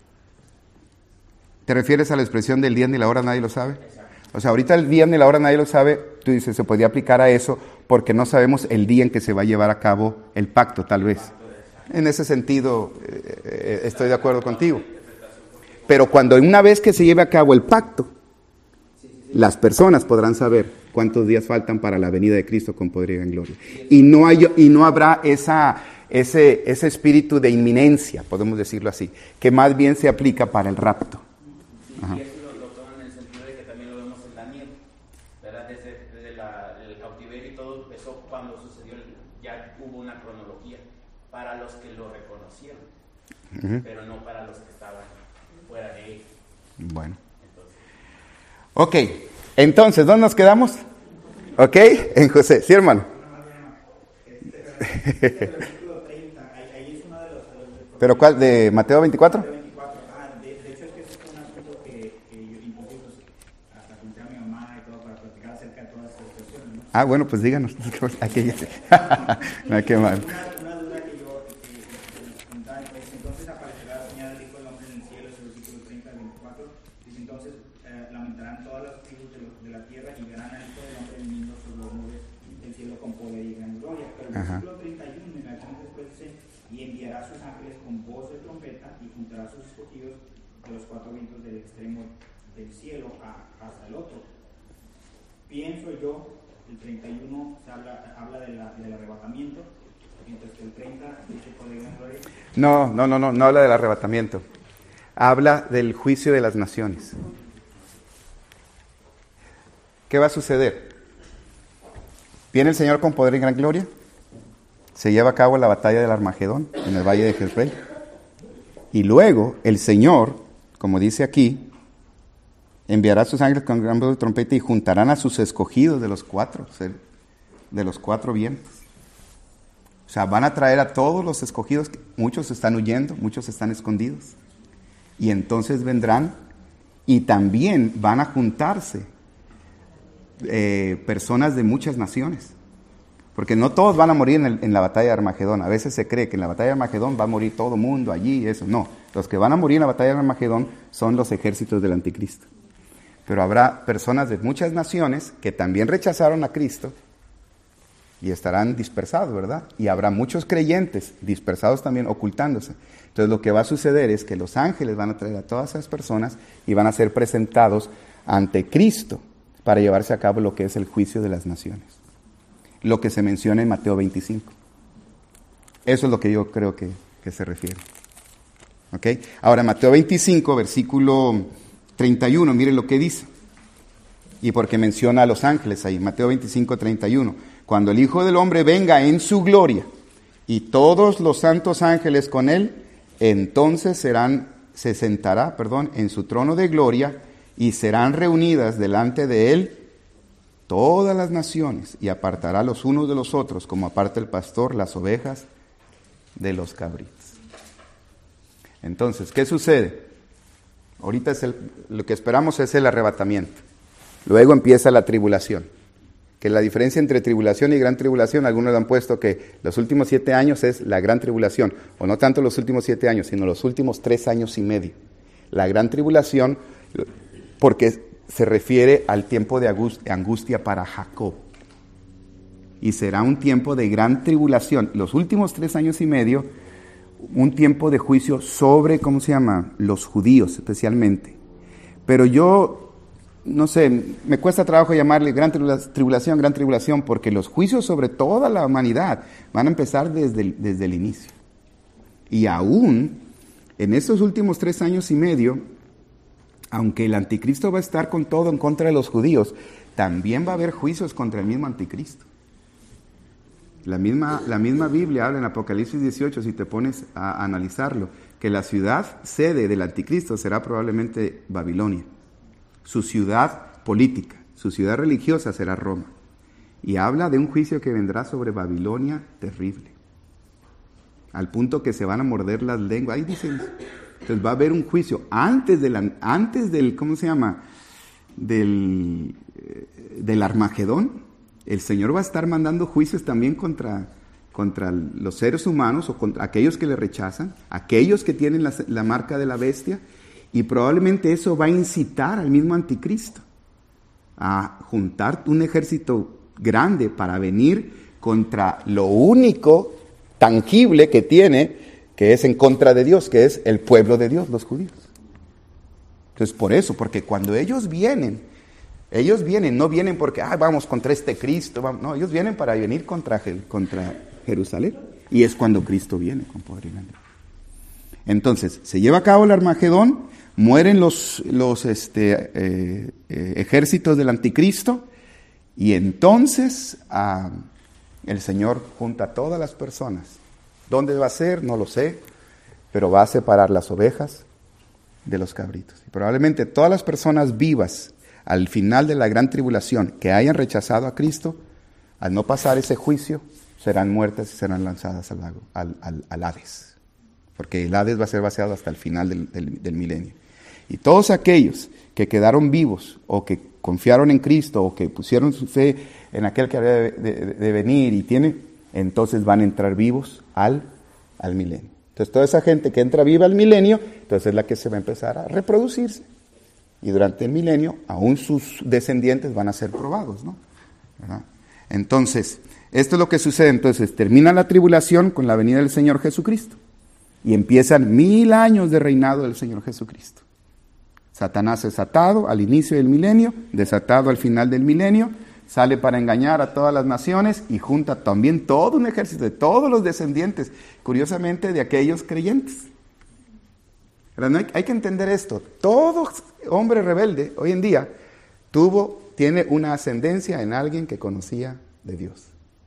¿Te refieres a la expresión del día ni la hora nadie lo sabe? Exacto. O sea, ahorita el día ni la hora nadie lo sabe, tú dices, se podría aplicar a eso porque no sabemos el día en que se va a llevar a cabo el pacto, tal vez. En ese sentido, eh, estoy de acuerdo contigo. Pero cuando una vez que se lleve a cabo el pacto, las personas podrán saber cuántos días faltan para la venida de Cristo con poder y en gloria. Y no hay, y no habrá esa, ese, ese espíritu de inminencia, podemos decirlo así, que más bien se aplica para el rapto. Sí, y eso lo, lo toman en el sentido de que también lo vemos en Daniel, ¿verdad? Desde, desde la, el cautiverio y todo, uh-huh. pero no para los que estaban fuera de él. Bueno. Entonces. Ok, entonces, ¿dónde nos quedamos? Ok, en José, sí, hermano. ¿Pero cuál? ¿De Mateo veinticuatro? Ah, de, de hecho es que es un asunto que, que yo incluso hasta conté a mi mamá y todo para platicar acerca de todas estas cuestiones, ¿no? Ah, bueno, pues díganos. Aquí ya sé. No, qué mal. Una, una duda que yo que, que, que nos preguntaba es, entonces aparecerá la señal del Hijo del Hombre en el cielo, es el versículo treinta al veinticuatro, dice entonces eh, lamentarán todas las tribus de, lo, de la tierra y verán al Hijo del Hombre viniendo sobre las nubes del cielo con poder y gran gloria. Pero el Ajá. versículo treinta y uno, en la que después dice, y enviará a sus ángeles con voz de trompeta y juntará a sus escogidos de los cuatro vientos del extremo del cielo a, hasta el otro. Pienso yo, el treinta y uno se habla, habla de la, del arrebatamiento, mientras que el treinta dice poder y gran gloria. No, no, no, no, no habla del arrebatamiento. Habla del juicio de las naciones. ¿Qué va a suceder? Viene el Señor con poder y gran gloria. Se lleva a cabo la batalla del Armagedón en el valle de Jezreel. Y luego el Señor, como dice aquí, enviará a sus ángeles con gran voz de trompeta y juntarán a sus escogidos de los cuatro, de los cuatro vientos. O sea, van a traer a todos los escogidos, muchos están huyendo, muchos están escondidos. Y entonces vendrán y también van a juntarse eh, personas de muchas naciones. Porque no todos van a morir en, el, en la batalla de Armagedón. A veces se cree que en la batalla de Armagedón va a morir todo el mundo allí y eso. No, los que van a morir en la batalla de Armagedón son los ejércitos del anticristo. Pero habrá personas de muchas naciones que también rechazaron a Cristo y estarán dispersados, ¿verdad? Y habrá muchos creyentes dispersados también, ocultándose. Entonces lo que va a suceder es que los ángeles van a traer a todas esas personas y van a ser presentados ante Cristo para llevarse a cabo lo que es el juicio de las naciones. Lo que se menciona en Mateo veinticinco. Eso es lo que yo creo que, que se refiere. ¿Ok? Ahora, Mateo veinticinco, versículo treinta y uno, miren lo que dice. Y porque menciona a los ángeles ahí, Mateo veinticinco, treinta y uno. Cuando el Hijo del Hombre venga en su gloria y todos los santos ángeles con él, entonces serán, se sentará, perdón, en su trono de gloria y serán reunidas delante de él todas las naciones y apartará los unos de los otros, como aparta el pastor las ovejas de los cabritos. Entonces, ¿qué sucede? Ahorita es el, lo que esperamos es el arrebatamiento. Luego empieza la tribulación. Que la diferencia entre tribulación y gran tribulación, algunos han puesto que los últimos siete años es la gran tribulación, o no tanto los últimos siete años, sino los últimos tres años y medio. La gran tribulación, porque se refiere al tiempo de angustia para Jacob. Y será un tiempo de gran tribulación. Los últimos tres años y medio, un tiempo de juicio sobre, ¿cómo se llama? Los judíos especialmente. Pero yo, no sé, me cuesta trabajo llamarle gran tribulación, gran tribulación, porque los juicios sobre toda la humanidad van a empezar desde el, desde el inicio. Y aún en estos últimos tres años y medio, aunque el anticristo va a estar con todo en contra de los judíos, también va a haber juicios contra el mismo anticristo. La misma, la misma Biblia habla en Apocalipsis dieciocho, si te pones a analizarlo, que la ciudad sede del anticristo será probablemente Babilonia. Su ciudad política, su ciudad religiosa será Roma. Y habla de un juicio que vendrá sobre Babilonia terrible. Al punto que se van a morder las lenguas. Ahí dicen... Entonces va a haber un juicio antes, de la, antes del, ¿cómo se llama? Del, del Armagedón. El Señor va a estar mandando juicios también contra, contra los seres humanos o contra aquellos que le rechazan, aquellos que tienen la, la marca de la bestia, y probablemente eso va a incitar al mismo anticristo a juntar un ejército grande para venir contra lo único tangible que tiene, que es en contra de Dios, que es el pueblo de Dios, los judíos. Entonces, por eso, porque cuando ellos vienen, ellos vienen, no vienen porque, ah, vamos contra este Cristo, vamos. No, ellos vienen para venir contra, contra Jerusalén, y es cuando Cristo viene con poder y grandeza. Entonces, se lleva a cabo el Armagedón, mueren los, los este, eh, eh, ejércitos del anticristo, y entonces ah, el Señor junta a todas las personas. ¿Dónde va a ser? No lo sé. pero va a separar las ovejas de los cabritos. Y probablemente todas las personas vivas al final de la gran tribulación que hayan rechazado a Cristo, al no pasar ese juicio, serán muertas y serán lanzadas al, lago, al, al, al Hades. Porque el Hades va a ser vaciado hasta el final del, del, del milenio. Y todos aquellos que quedaron vivos o que confiaron en Cristo o que pusieron su fe en aquel que había de, de, de venir y tiene, entonces van a entrar vivos al, al milenio. Entonces toda esa gente que entra viva al milenio, entonces es la que se va a empezar a reproducirse. Y durante el milenio, aún sus descendientes van a ser probados, ¿no? ¿Verdad? Entonces, esto es lo que sucede. Entonces, termina la tribulación con la venida del Señor Jesucristo. Y empiezan mil años de reinado del Señor Jesucristo. Satanás es atado al inicio del milenio, desatado al final del milenio, sale para engañar a todas las naciones y junta también todo un ejército de todos los descendientes, curiosamente de aquellos creyentes. Pero no hay, hay que entender esto, todo hombre rebelde hoy en día tuvo, tiene una ascendencia en alguien que conocía de Dios.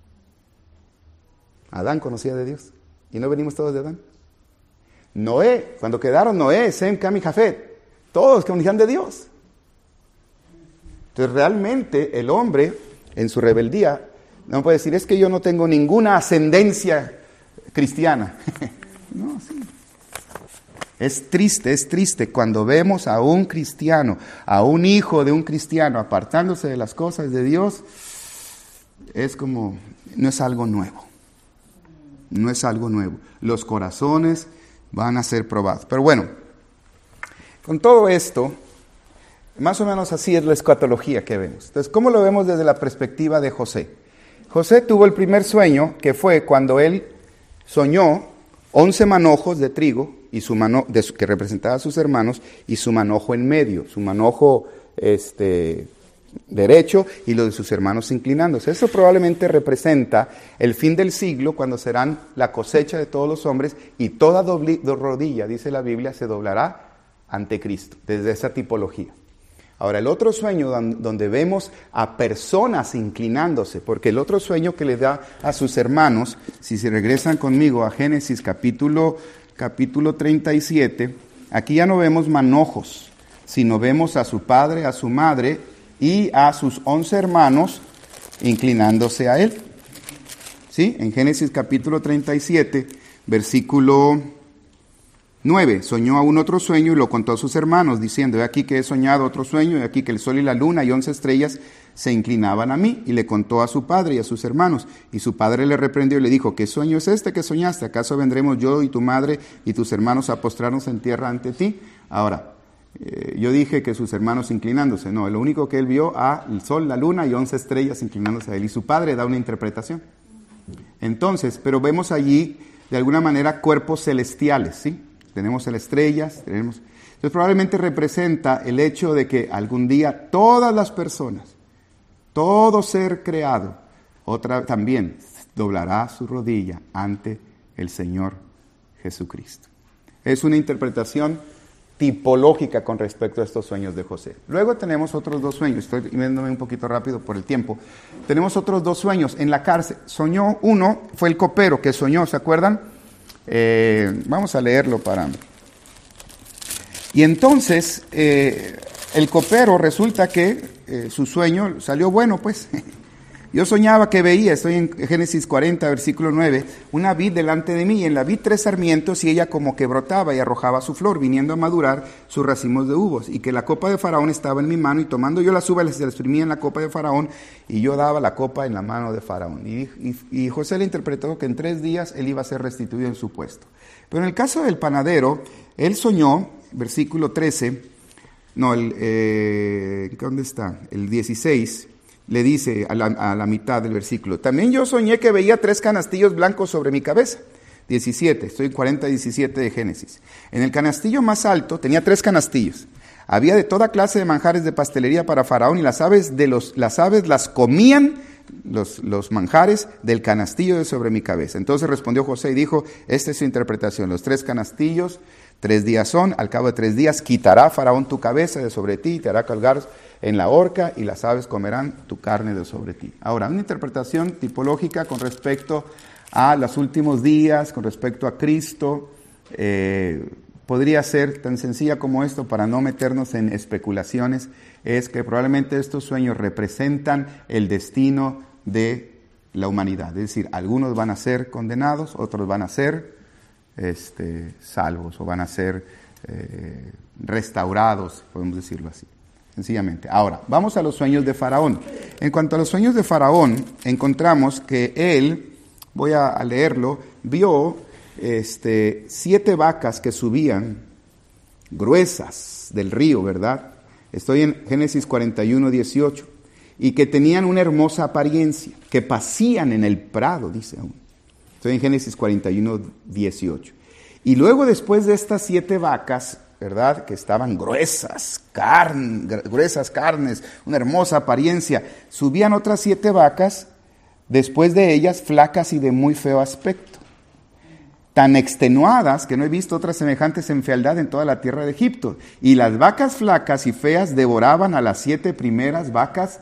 Adán conocía de Dios, y no venimos todos de Adán. Noé, cuando quedaron Noé, Sem, Cam y Jafet, todos conocían de Dios. Entonces realmente el hombre en su rebeldía no puede decir, es que yo no tengo ninguna ascendencia cristiana. No, sí. Es triste, es triste cuando vemos a un cristiano, a un hijo de un cristiano apartándose de las cosas de Dios, es como, no es algo nuevo. No es algo nuevo. Los corazones van a ser probados. Pero bueno, con todo esto, más o menos así es la escatología que vemos. Entonces, ¿cómo lo vemos desde la perspectiva de José? José tuvo el primer sueño, que fue cuando él soñó once manojos de trigo, y su mano, de su, que representaba a sus hermanos, y su manojo en medio, su manojo este, derecho y los de sus hermanos inclinándose. Eso probablemente representa el fin del siglo, cuando serán la cosecha de todos los hombres, y toda dobli, rodilla, dice la Biblia, se doblará ante Cristo, desde esa tipología. Ahora, el otro sueño donde vemos a personas inclinándose, porque el otro sueño que le da a sus hermanos, si se regresan conmigo a Génesis capítulo, capítulo treinta y siete, aquí ya no vemos manojos, sino vemos a su padre, a su madre y a sus once hermanos inclinándose a él. ¿Sí? En Génesis capítulo treinta y siete, versículo nueve, soñó aún otro sueño y lo contó a sus hermanos, diciendo, he aquí que he soñado otro sueño, he aquí que el sol y la luna y once estrellas se inclinaban a mí, y le contó a su padre y a sus hermanos, y su padre le reprendió y le dijo, ¿qué sueño es este que soñaste? ¿Acaso vendremos yo y tu madre y tus hermanos a postrarnos en tierra ante ti? Ahora, eh, yo dije que sus hermanos inclinándose, no, lo único que él vio, a el sol, la luna y once estrellas inclinándose a él, y su padre da una interpretación. Entonces, pero vemos allí, de alguna manera, cuerpos celestiales, ¿sí? Tenemos las estrellas, tenemos... Entonces probablemente representa el hecho de que algún día todas las personas, todo ser creado, otra también doblará su rodilla ante el Señor Jesucristo. Es una interpretación tipológica con respecto a estos sueños de José. Luego tenemos otros dos sueños, estoy viéndome un poquito rápido por el tiempo. Tenemos otros dos sueños en la cárcel. Soñó uno, fue el copero que soñó, ¿se acuerdan? Eh, vamos a leerlo para... Y entonces, eh, el copero resulta que eh, su sueño salió bueno, pues. Yo soñaba que veía, estoy en Génesis cuarenta, versículo nueve, una vid delante de mí, y en la vid tres sarmientos, y ella como que brotaba y arrojaba su flor, viniendo a madurar sus racimos de uvas, y que la copa de Faraón estaba en mi mano, y tomando yo las uvas, las exprimía en la copa de Faraón, y yo daba la copa en la mano de Faraón. Y, y, y José le interpretó que en tres días él iba a ser restituido en su puesto. Pero en el caso del panadero, él soñó, versículo trece, no, el, eh, ¿dónde está? El dieciséis, le dice a la, a la mitad del versículo, también yo soñé que veía tres canastillos blancos sobre mi cabeza. diecisiete, estoy en cuarenta, diecisiete de Génesis. En el canastillo más alto tenía tres canastillos. Había de toda clase de manjares de pastelería para Faraón, y las aves de los, las aves las comían los, los manjares del canastillo de sobre mi cabeza. Entonces respondió José y dijo, esta es su interpretación, los tres canastillos, tres días son, al cabo de tres días quitará Faraón tu cabeza de sobre ti y te hará colgar en la horca, y las aves comerán tu carne de sobre ti. Ahora, una interpretación tipológica con respecto a los últimos días, con respecto a Cristo, eh, podría ser tan sencilla como esto, para no meternos en especulaciones, es que probablemente estos sueños representan el destino de la humanidad. Es decir, algunos van a ser condenados, otros van a ser este, salvos o van a ser eh, restaurados, podemos decirlo así, sencillamente. Ahora, vamos a los sueños de Faraón. En cuanto a los sueños de Faraón, encontramos que él, voy a, a leerlo, vio este, siete vacas que subían gruesas del río, ¿verdad? Estoy en Génesis cuarenta y uno, dieciocho. Y que tenían una hermosa apariencia, que pasían en el prado, dice aún. Estoy en Génesis cuarenta y uno, dieciocho. Y luego, después de estas siete vacas, ¿verdad?, que estaban gruesas, carn, gruesas carnes, una hermosa apariencia, subían otras siete vacas, después de ellas flacas y de muy feo aspecto, tan extenuadas que no he visto otras semejantes en fealdad en toda la tierra de Egipto. Y las vacas flacas y feas devoraban a las siete primeras vacas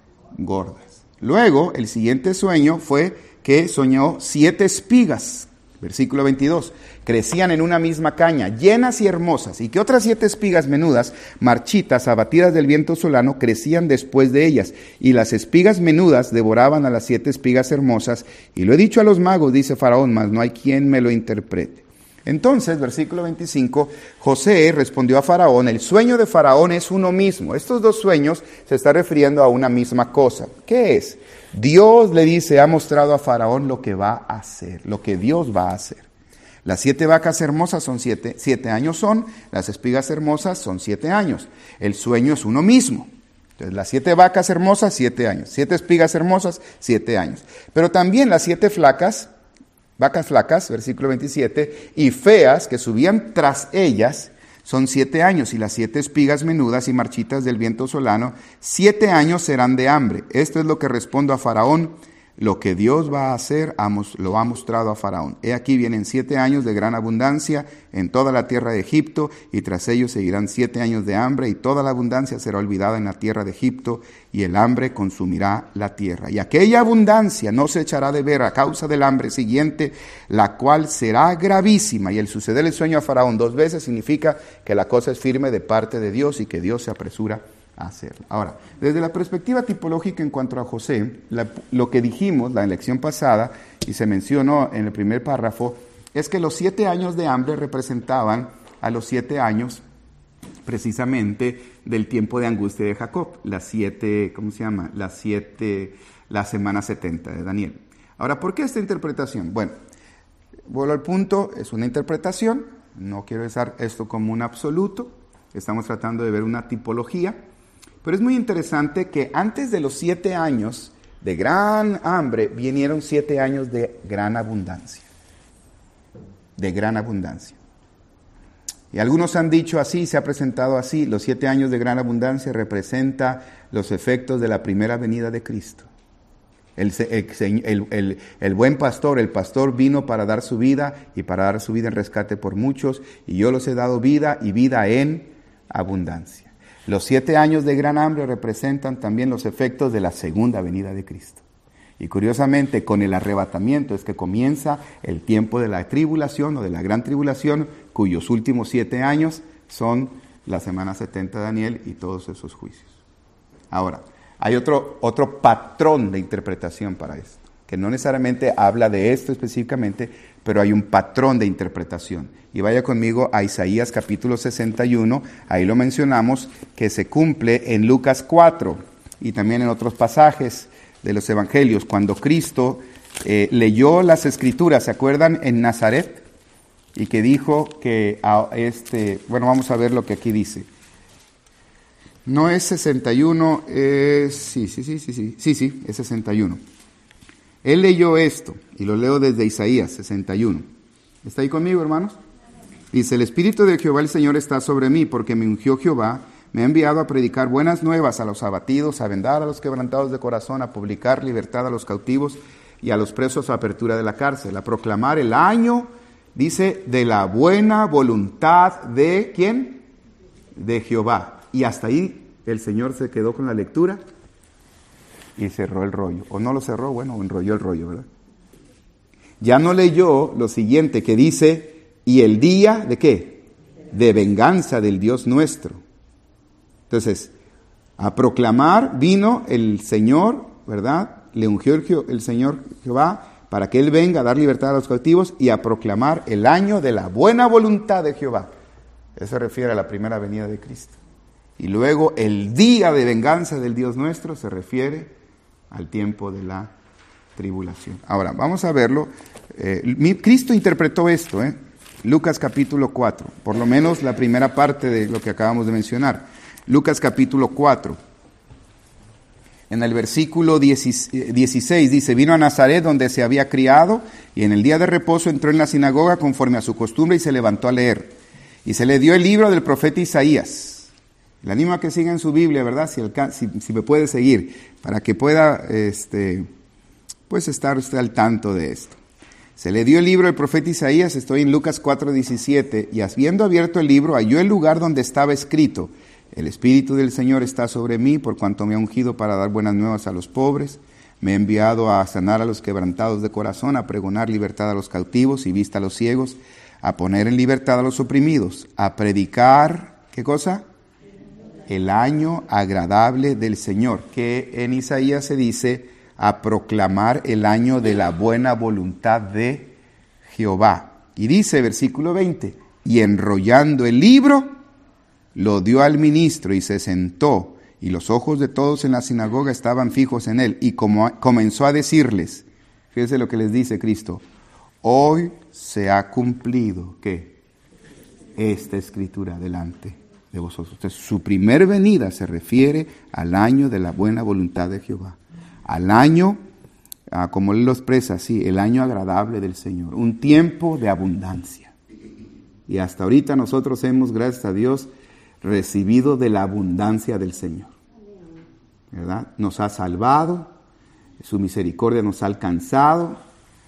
gordas. Luego, el siguiente sueño fue que soñó siete espigas, versículo veintidós, crecían en una misma caña, llenas y hermosas, y que otras siete espigas menudas, marchitas, abatidas del viento solano, crecían después de ellas, y las espigas menudas devoraban a las siete espigas hermosas, y lo he dicho a los magos, dice Faraón, mas no hay quien me lo interprete. Entonces, versículo veinticinco, José respondió a Faraón, el sueño de Faraón es uno mismo. Estos dos sueños se están refiriendo a una misma cosa. ¿Qué es? Dios le dice, ha mostrado a Faraón lo que va a hacer, lo que Dios va a hacer. Las siete vacas hermosas son siete, siete años son, las espigas hermosas son siete años. El sueño es uno mismo. Entonces, las siete vacas hermosas, siete años. Siete espigas hermosas, siete años. Pero también las siete flacas, vacas flacas, versículo veintisiete, y feas que subían tras ellas, son siete años, y las siete espigas menudas y marchitas del viento solano, siete años serán de hambre. Esto es lo que respondo a Faraón, lo que Dios va a hacer, lo ha mostrado a Faraón. He aquí vienen siete años de gran abundancia en toda la tierra de Egipto, y tras ellos seguirán siete años de hambre, y toda la abundancia será olvidada en la tierra de Egipto, y el hambre consumirá la tierra. Y aquella abundancia no se echará de ver a causa del hambre siguiente, la cual será gravísima. Y el suceder el sueño a Faraón dos veces significa que la cosa es firme de parte de Dios y que Dios se apresura a hacerlo. Ahora, desde la perspectiva tipológica en cuanto a José, la, lo que dijimos la lección pasada, y se mencionó en el primer párrafo, es que los siete años de hambre representaban a los siete años precisamente del tiempo de angustia de Jacob, las siete, ¿cómo se llama? Las siete, la semana setenta de Daniel. Ahora, ¿por qué esta interpretación? Bueno, vuelvo al punto, es una interpretación, no quiero usar esto como un absoluto, estamos tratando de ver una tipología, pero es muy interesante que antes de los siete años de gran hambre vinieron siete años de gran abundancia, de gran abundancia. Y algunos han dicho así, se ha presentado así, los siete años de gran abundancia representa los efectos de la primera venida de Cristo. El, el, el, el, el buen pastor, el pastor vino para dar su vida y para dar su vida en rescate por muchos, y yo los he dado vida y vida en abundancia. Los siete años de gran hambre representan también los efectos de la segunda venida de Cristo. Y curiosamente, con el arrebatamiento es que comienza el tiempo de la tribulación o de la gran tribulación, cuyos últimos siete años son la semana setenta de Daniel y todos esos juicios. Ahora, hay otro, otro patrón de interpretación para esto, que no necesariamente habla de esto específicamente, pero hay un patrón de interpretación. Y vaya conmigo a Isaías capítulo sesenta y uno, ahí lo mencionamos, que se cumple en Lucas cuatro y también en otros pasajes de los evangelios, cuando Cristo eh, leyó las escrituras, ¿se acuerdan? En Nazaret, y que dijo que, a este, bueno, vamos a ver lo que aquí dice. No es sesenta y uno, es, sí, sí, sí, sí, sí, sí, sí, es sesenta y uno. Él leyó esto, y lo leo desde Isaías sesenta y uno. ¿Está ahí conmigo, hermanos? Dice, el Espíritu de Jehová el Señor está sobre mí, porque me ungió Jehová, me ha enviado a predicar buenas nuevas a los abatidos, a vendar a los quebrantados de corazón, a publicar libertad a los cautivos y a los presos a apertura de la cárcel, a proclamar el año, dice, de la buena voluntad de, ¿quién? De Jehová. Y hasta ahí el Señor se quedó con la lectura y cerró el rollo. O no lo cerró, bueno, enrolló el rollo, ¿verdad? Ya no leyó lo siguiente que dice, y el día de ¿qué? De venganza del Dios nuestro. Entonces, a proclamar vino el Señor, ¿verdad? Le ungió el, el Señor Jehová para que Él venga a dar libertad a los cautivos y a proclamar el año de la buena voluntad de Jehová. Eso se refiere a la primera venida de Cristo. Y luego el día de venganza del Dios nuestro se refiere al tiempo de la tribulación. Ahora, vamos a verlo. Eh, Cristo interpretó esto, ¿eh? Lucas capítulo cuatro, por lo menos la primera parte de lo que acabamos de mencionar. Lucas capítulo cuatro. En el versículo dieciséis dice, vino a Nazaret donde se había criado y en el día de reposo entró en la sinagoga conforme a su costumbre y se levantó a leer. Y se le dio el libro del profeta Isaías. Le animo a que siga en su Biblia, ¿verdad? Si, si, si me puede seguir, para que pueda este, pues estar usted al tanto de esto. Se le dio el libro del profeta Isaías, estoy en Lucas cuatro diecisiete, y habiendo abierto el libro, halló el lugar donde estaba escrito, el Espíritu del Señor está sobre mí, por cuanto me ha ungido para dar buenas nuevas a los pobres, me ha enviado a sanar a los quebrantados de corazón, a pregonar libertad a los cautivos y vista a los ciegos, a poner en libertad a los oprimidos, a predicar, ¿qué cosa? El año agradable del Señor, que en Isaías se dice, a proclamar el año de la buena voluntad de Jehová. Y dice, versículo veinte, y enrollando el libro, lo dio al ministro y se sentó, y los ojos de todos en la sinagoga estaban fijos en él, y como comenzó a decirles, fíjense lo que les dice Cristo, hoy se ha cumplido, ¿qué? Esta escritura delante de vosotros. Entonces, su primer venida se refiere al año de la buena voluntad de Jehová. Al año, ah, como él lo expresa así, el año agradable del Señor, un tiempo de abundancia. Y hasta ahorita nosotros hemos, gracias a Dios, recibido de la abundancia del Señor, ¿verdad? Nos ha salvado, su misericordia nos ha alcanzado,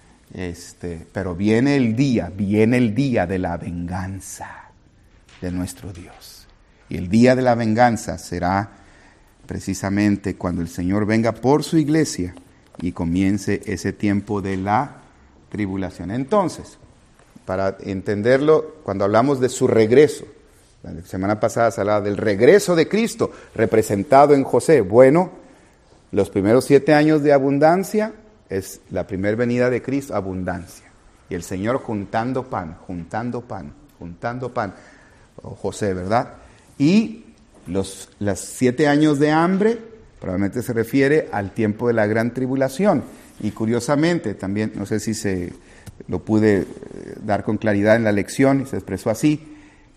este, pero viene el día, viene el día de la venganza de nuestro Dios. Y el día de la venganza será precisamente cuando el Señor venga por su iglesia y comience ese tiempo de la tribulación. Entonces, para entenderlo, cuando hablamos de su regreso, la semana pasada se hablaba del regreso de Cristo representado en José. Bueno, los primeros siete años de abundancia es la primera venida de Cristo, abundancia. Y el Señor juntando pan, juntando pan, juntando pan. Oh, José, ¿verdad? Y Los, los siete años de hambre probablemente se refiere al tiempo de la gran tribulación. Y curiosamente, también, no sé si se lo pude dar con claridad en la lección, y se expresó así,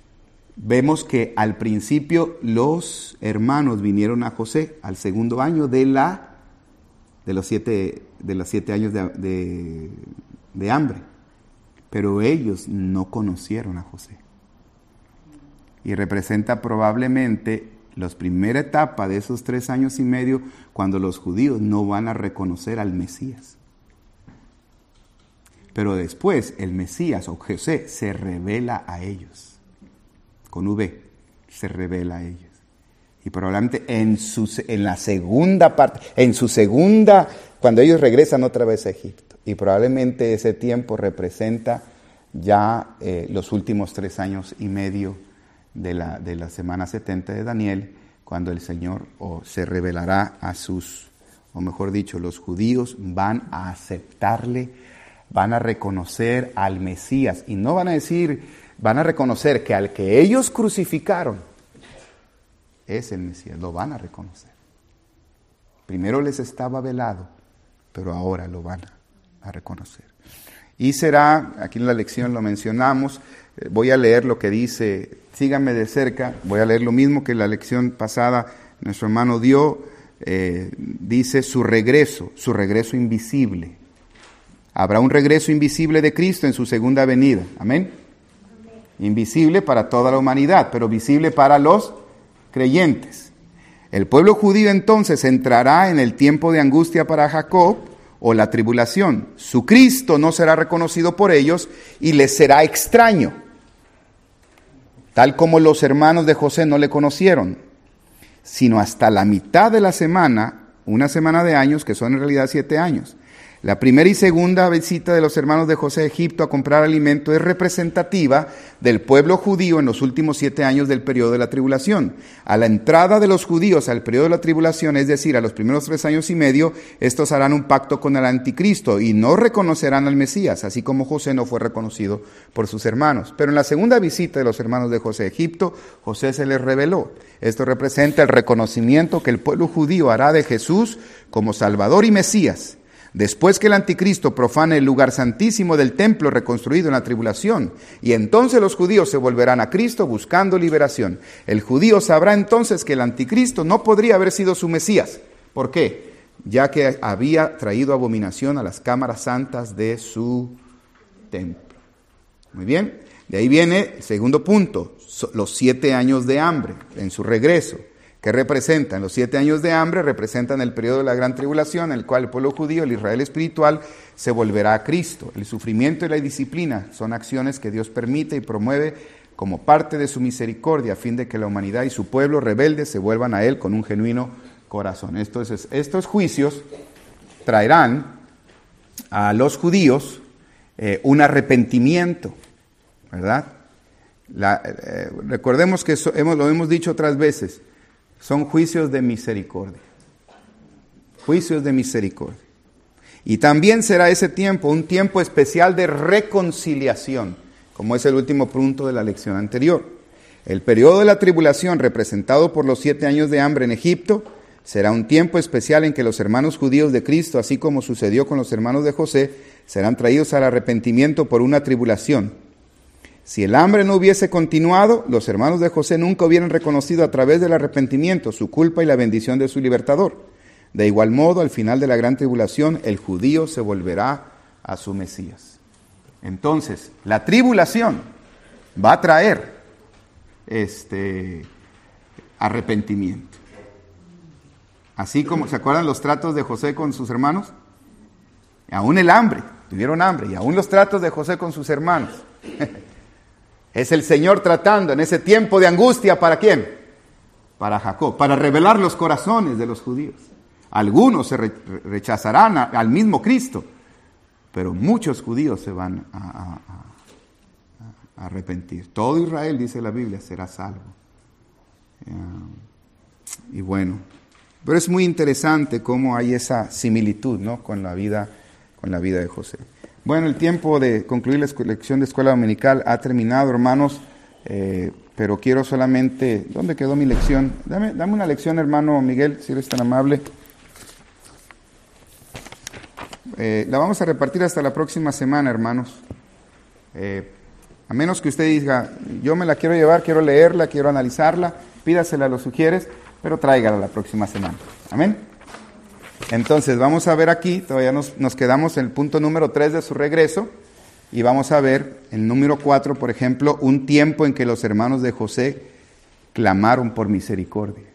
vemos que al principio los hermanos vinieron a José al segundo año de la de los siete, de los siete años de, de, de hambre, pero ellos no conocieron a José. Y representa probablemente la primera etapa de esos tres años y medio cuando los judíos no van a reconocer al Mesías. Pero después el Mesías o José se revela a ellos. Con V, se revela a ellos. Y probablemente en, su, en la segunda parte, en su segunda, cuando ellos regresan otra vez a Egipto. Y probablemente ese tiempo representa ya eh, los últimos tres años y medio de la, de la semana setenta de Daniel, cuando el Señor o se revelará a sus, o mejor dicho, los judíos van a aceptarle, van a reconocer al Mesías, y no van a decir, van a reconocer que al que ellos crucificaron es el Mesías, lo van a reconocer. Primero les estaba velado, pero ahora lo van a reconocer. Y será, aquí en la lección lo mencionamos, voy a leer lo que dice, síganme de cerca, voy a leer lo mismo que la lección pasada nuestro hermano dio, eh, dice su regreso, su regreso invisible. Habrá un regreso invisible de Cristo en su segunda venida, amén. Amén. Invisible para toda la humanidad, pero visible para los creyentes. El pueblo judío entonces entrará en el tiempo de angustia para Jacob, o la tribulación. Su Cristo no será reconocido por ellos y les será extraño, tal como los hermanos de José no le conocieron, sino hasta la mitad de la semana, una semana de años, que son en realidad siete años. La primera y segunda visita de los hermanos de José a Egipto a comprar alimento es representativa del pueblo judío en los últimos siete años del periodo de la tribulación. A la entrada de los judíos al periodo de la tribulación, es decir, a los primeros tres años y medio, estos harán un pacto con el anticristo y no reconocerán al Mesías, así como José no fue reconocido por sus hermanos. Pero en la segunda visita de los hermanos de José a Egipto, José se les reveló. Esto representa el reconocimiento que el pueblo judío hará de Jesús como Salvador y Mesías. Después que el anticristo profane el lugar santísimo del templo reconstruido en la tribulación, y entonces los judíos se volverán a Cristo buscando liberación. El judío sabrá entonces que el anticristo no podría haber sido su Mesías. ¿Por qué? Ya que había traído abominación a las cámaras santas de su templo. Muy bien, de ahí viene el segundo punto, los siete años de hambre en su regreso. ¿Qué representan? Los siete años de hambre representan el periodo de la gran tribulación, en el cual el pueblo judío, el Israel espiritual, se volverá a Cristo. El sufrimiento y la disciplina son acciones que Dios permite y promueve como parte de su misericordia, a fin de que la humanidad y su pueblo rebelde se vuelvan a Él con un genuino corazón. Entonces, estos juicios traerán a los judíos eh, un arrepentimiento, ¿verdad? La, eh, recordemos que so, hemos, lo hemos dicho otras veces, son juicios de misericordia. Juicios de misericordia. Y también será ese tiempo un tiempo especial de reconciliación, como es el último punto de la lección anterior. El periodo de la tribulación, representado por los siete años de hambre en Egipto, será un tiempo especial en que los hermanos judíos de Cristo, así como sucedió con los hermanos de José, serán traídos al arrepentimiento por una tribulación. Si el hambre no hubiese continuado, los hermanos de José nunca hubieran reconocido a través del arrepentimiento su culpa y la bendición de su libertador. De igual modo, al final de la gran tribulación, el judío se volverá a su Mesías. Entonces, la tribulación va a traer este arrepentimiento. Así como, ¿se acuerdan los tratos de José con sus hermanos? Aún el hambre, tuvieron hambre, y aún los tratos de José con sus hermanos. Es el Señor tratando en ese tiempo de angustia, ¿para quién? Para Jacob, para revelar los corazones de los judíos. Algunos se re- rechazarán a, al mismo Cristo, pero muchos judíos se van a, a, a, a arrepentir. Todo Israel, dice la Biblia, será salvo. Uh, y bueno, pero es muy interesante cómo hay esa similitud, ¿no?, con la vida, con la vida de José. Bueno, el tiempo de concluir la lección de escuela dominical ha terminado, hermanos, eh, pero quiero solamente... ¿Dónde quedó mi lección? Dame, dame una lección, hermano Miguel, si eres tan amable. Eh, la vamos a repartir hasta la próxima semana, hermanos. Eh, a menos que usted diga, yo me la quiero llevar, quiero leerla, quiero analizarla, pídasela a los sugieres, pero tráigala la próxima semana. Amén. Entonces, vamos a ver aquí, todavía nos, nos quedamos en el punto número tres de su regreso, y vamos a ver el número cuatro, por ejemplo, un tiempo en que los hermanos de José clamaron por misericordia.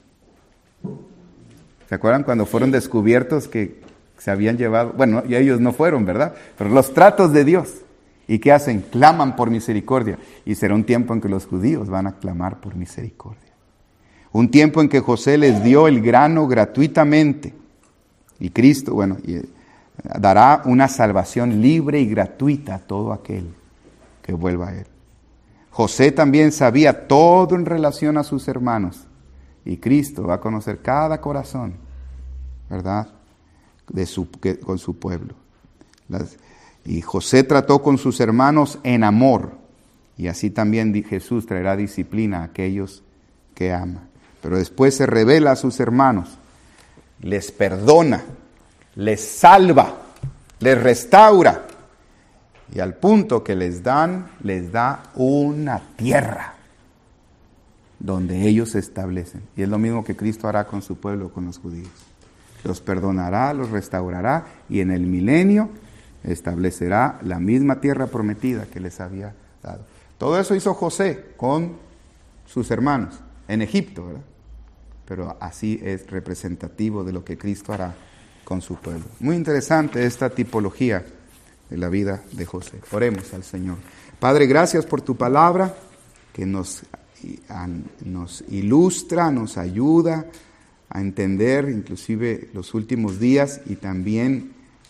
¿Se acuerdan cuando fueron descubiertos que se habían llevado? Bueno, y ellos no fueron, ¿verdad? Pero los tratos de Dios. ¿Y qué hacen? Claman por misericordia. Y será un tiempo en que los judíos van a clamar por misericordia. Un tiempo en que José les dio el grano gratuitamente. Y Cristo, bueno, y dará una salvación libre y gratuita a todo aquel que vuelva a Él. José también sabía todo en relación a sus hermanos. Y Cristo va a conocer cada corazón, ¿verdad?, de su, que, con su pueblo. Las, y José trató con sus hermanos en amor. Y así también Jesús traerá disciplina a aquellos que ama. Pero después se revela a sus hermanos, les perdona, les salva, les restaura, y al punto que les dan, les da una tierra donde ellos se establecen. Y es lo mismo que Cristo hará con su pueblo, con los judíos. Los perdonará, los restaurará, y en el milenio establecerá la misma tierra prometida que les había dado. Todo eso hizo José con sus hermanos en Egipto, ¿verdad? Pero así es representativo de lo que Cristo hará con su pueblo. Muy interesante esta tipología de la vida de José. Oremos al Señor. Padre, gracias por tu palabra que nos, nos ilustra, nos ayuda a entender inclusive los últimos días y también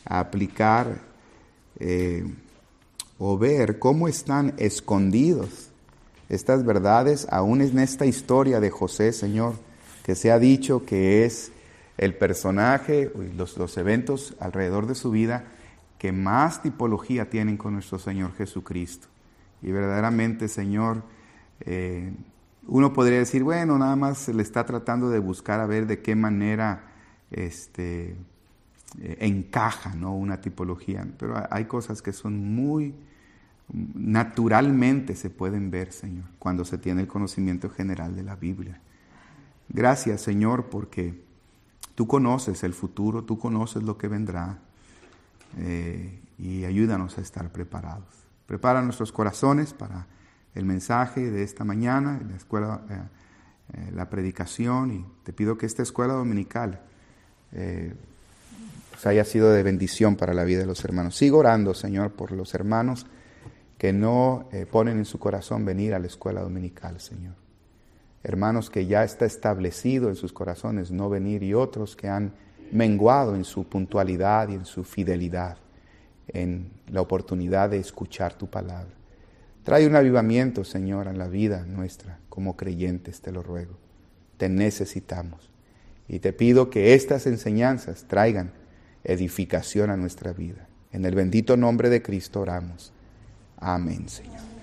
a aplicar eh, o ver cómo están escondidos estas verdades, aún en esta historia de José, Señor, que se ha dicho que es el personaje, los, los eventos alrededor de su vida que más tipología tienen con nuestro Señor Jesucristo. Y verdaderamente, Señor, eh, uno podría decir, bueno, nada más se le está tratando de buscar a ver de qué manera este, eh, encaja, ¿no?, una tipología. Pero hay cosas que son muy naturalmente se pueden ver, Señor, cuando se tiene el conocimiento general de la Biblia. Gracias, Señor, porque tú conoces el futuro, tú conoces lo que vendrá, eh, y ayúdanos a estar preparados. Prepara nuestros corazones para el mensaje de esta mañana, la escuela, eh, eh, la predicación, y te pido que esta escuela dominical eh, pues haya sido de bendición para la vida de los hermanos. Sigo orando, Señor, por los hermanos que no eh, ponen en su corazón venir a la escuela dominical, Señor. Hermanos que ya está establecido en sus corazones no venir, y otros que han menguado en su puntualidad y en su fidelidad, en la oportunidad de escuchar tu palabra. Trae un avivamiento, Señor, en la vida nuestra como creyentes, te lo ruego. Te necesitamos. Y te pido que estas enseñanzas traigan edificación a nuestra vida. En el bendito nombre de Cristo oramos. Amén, Señor.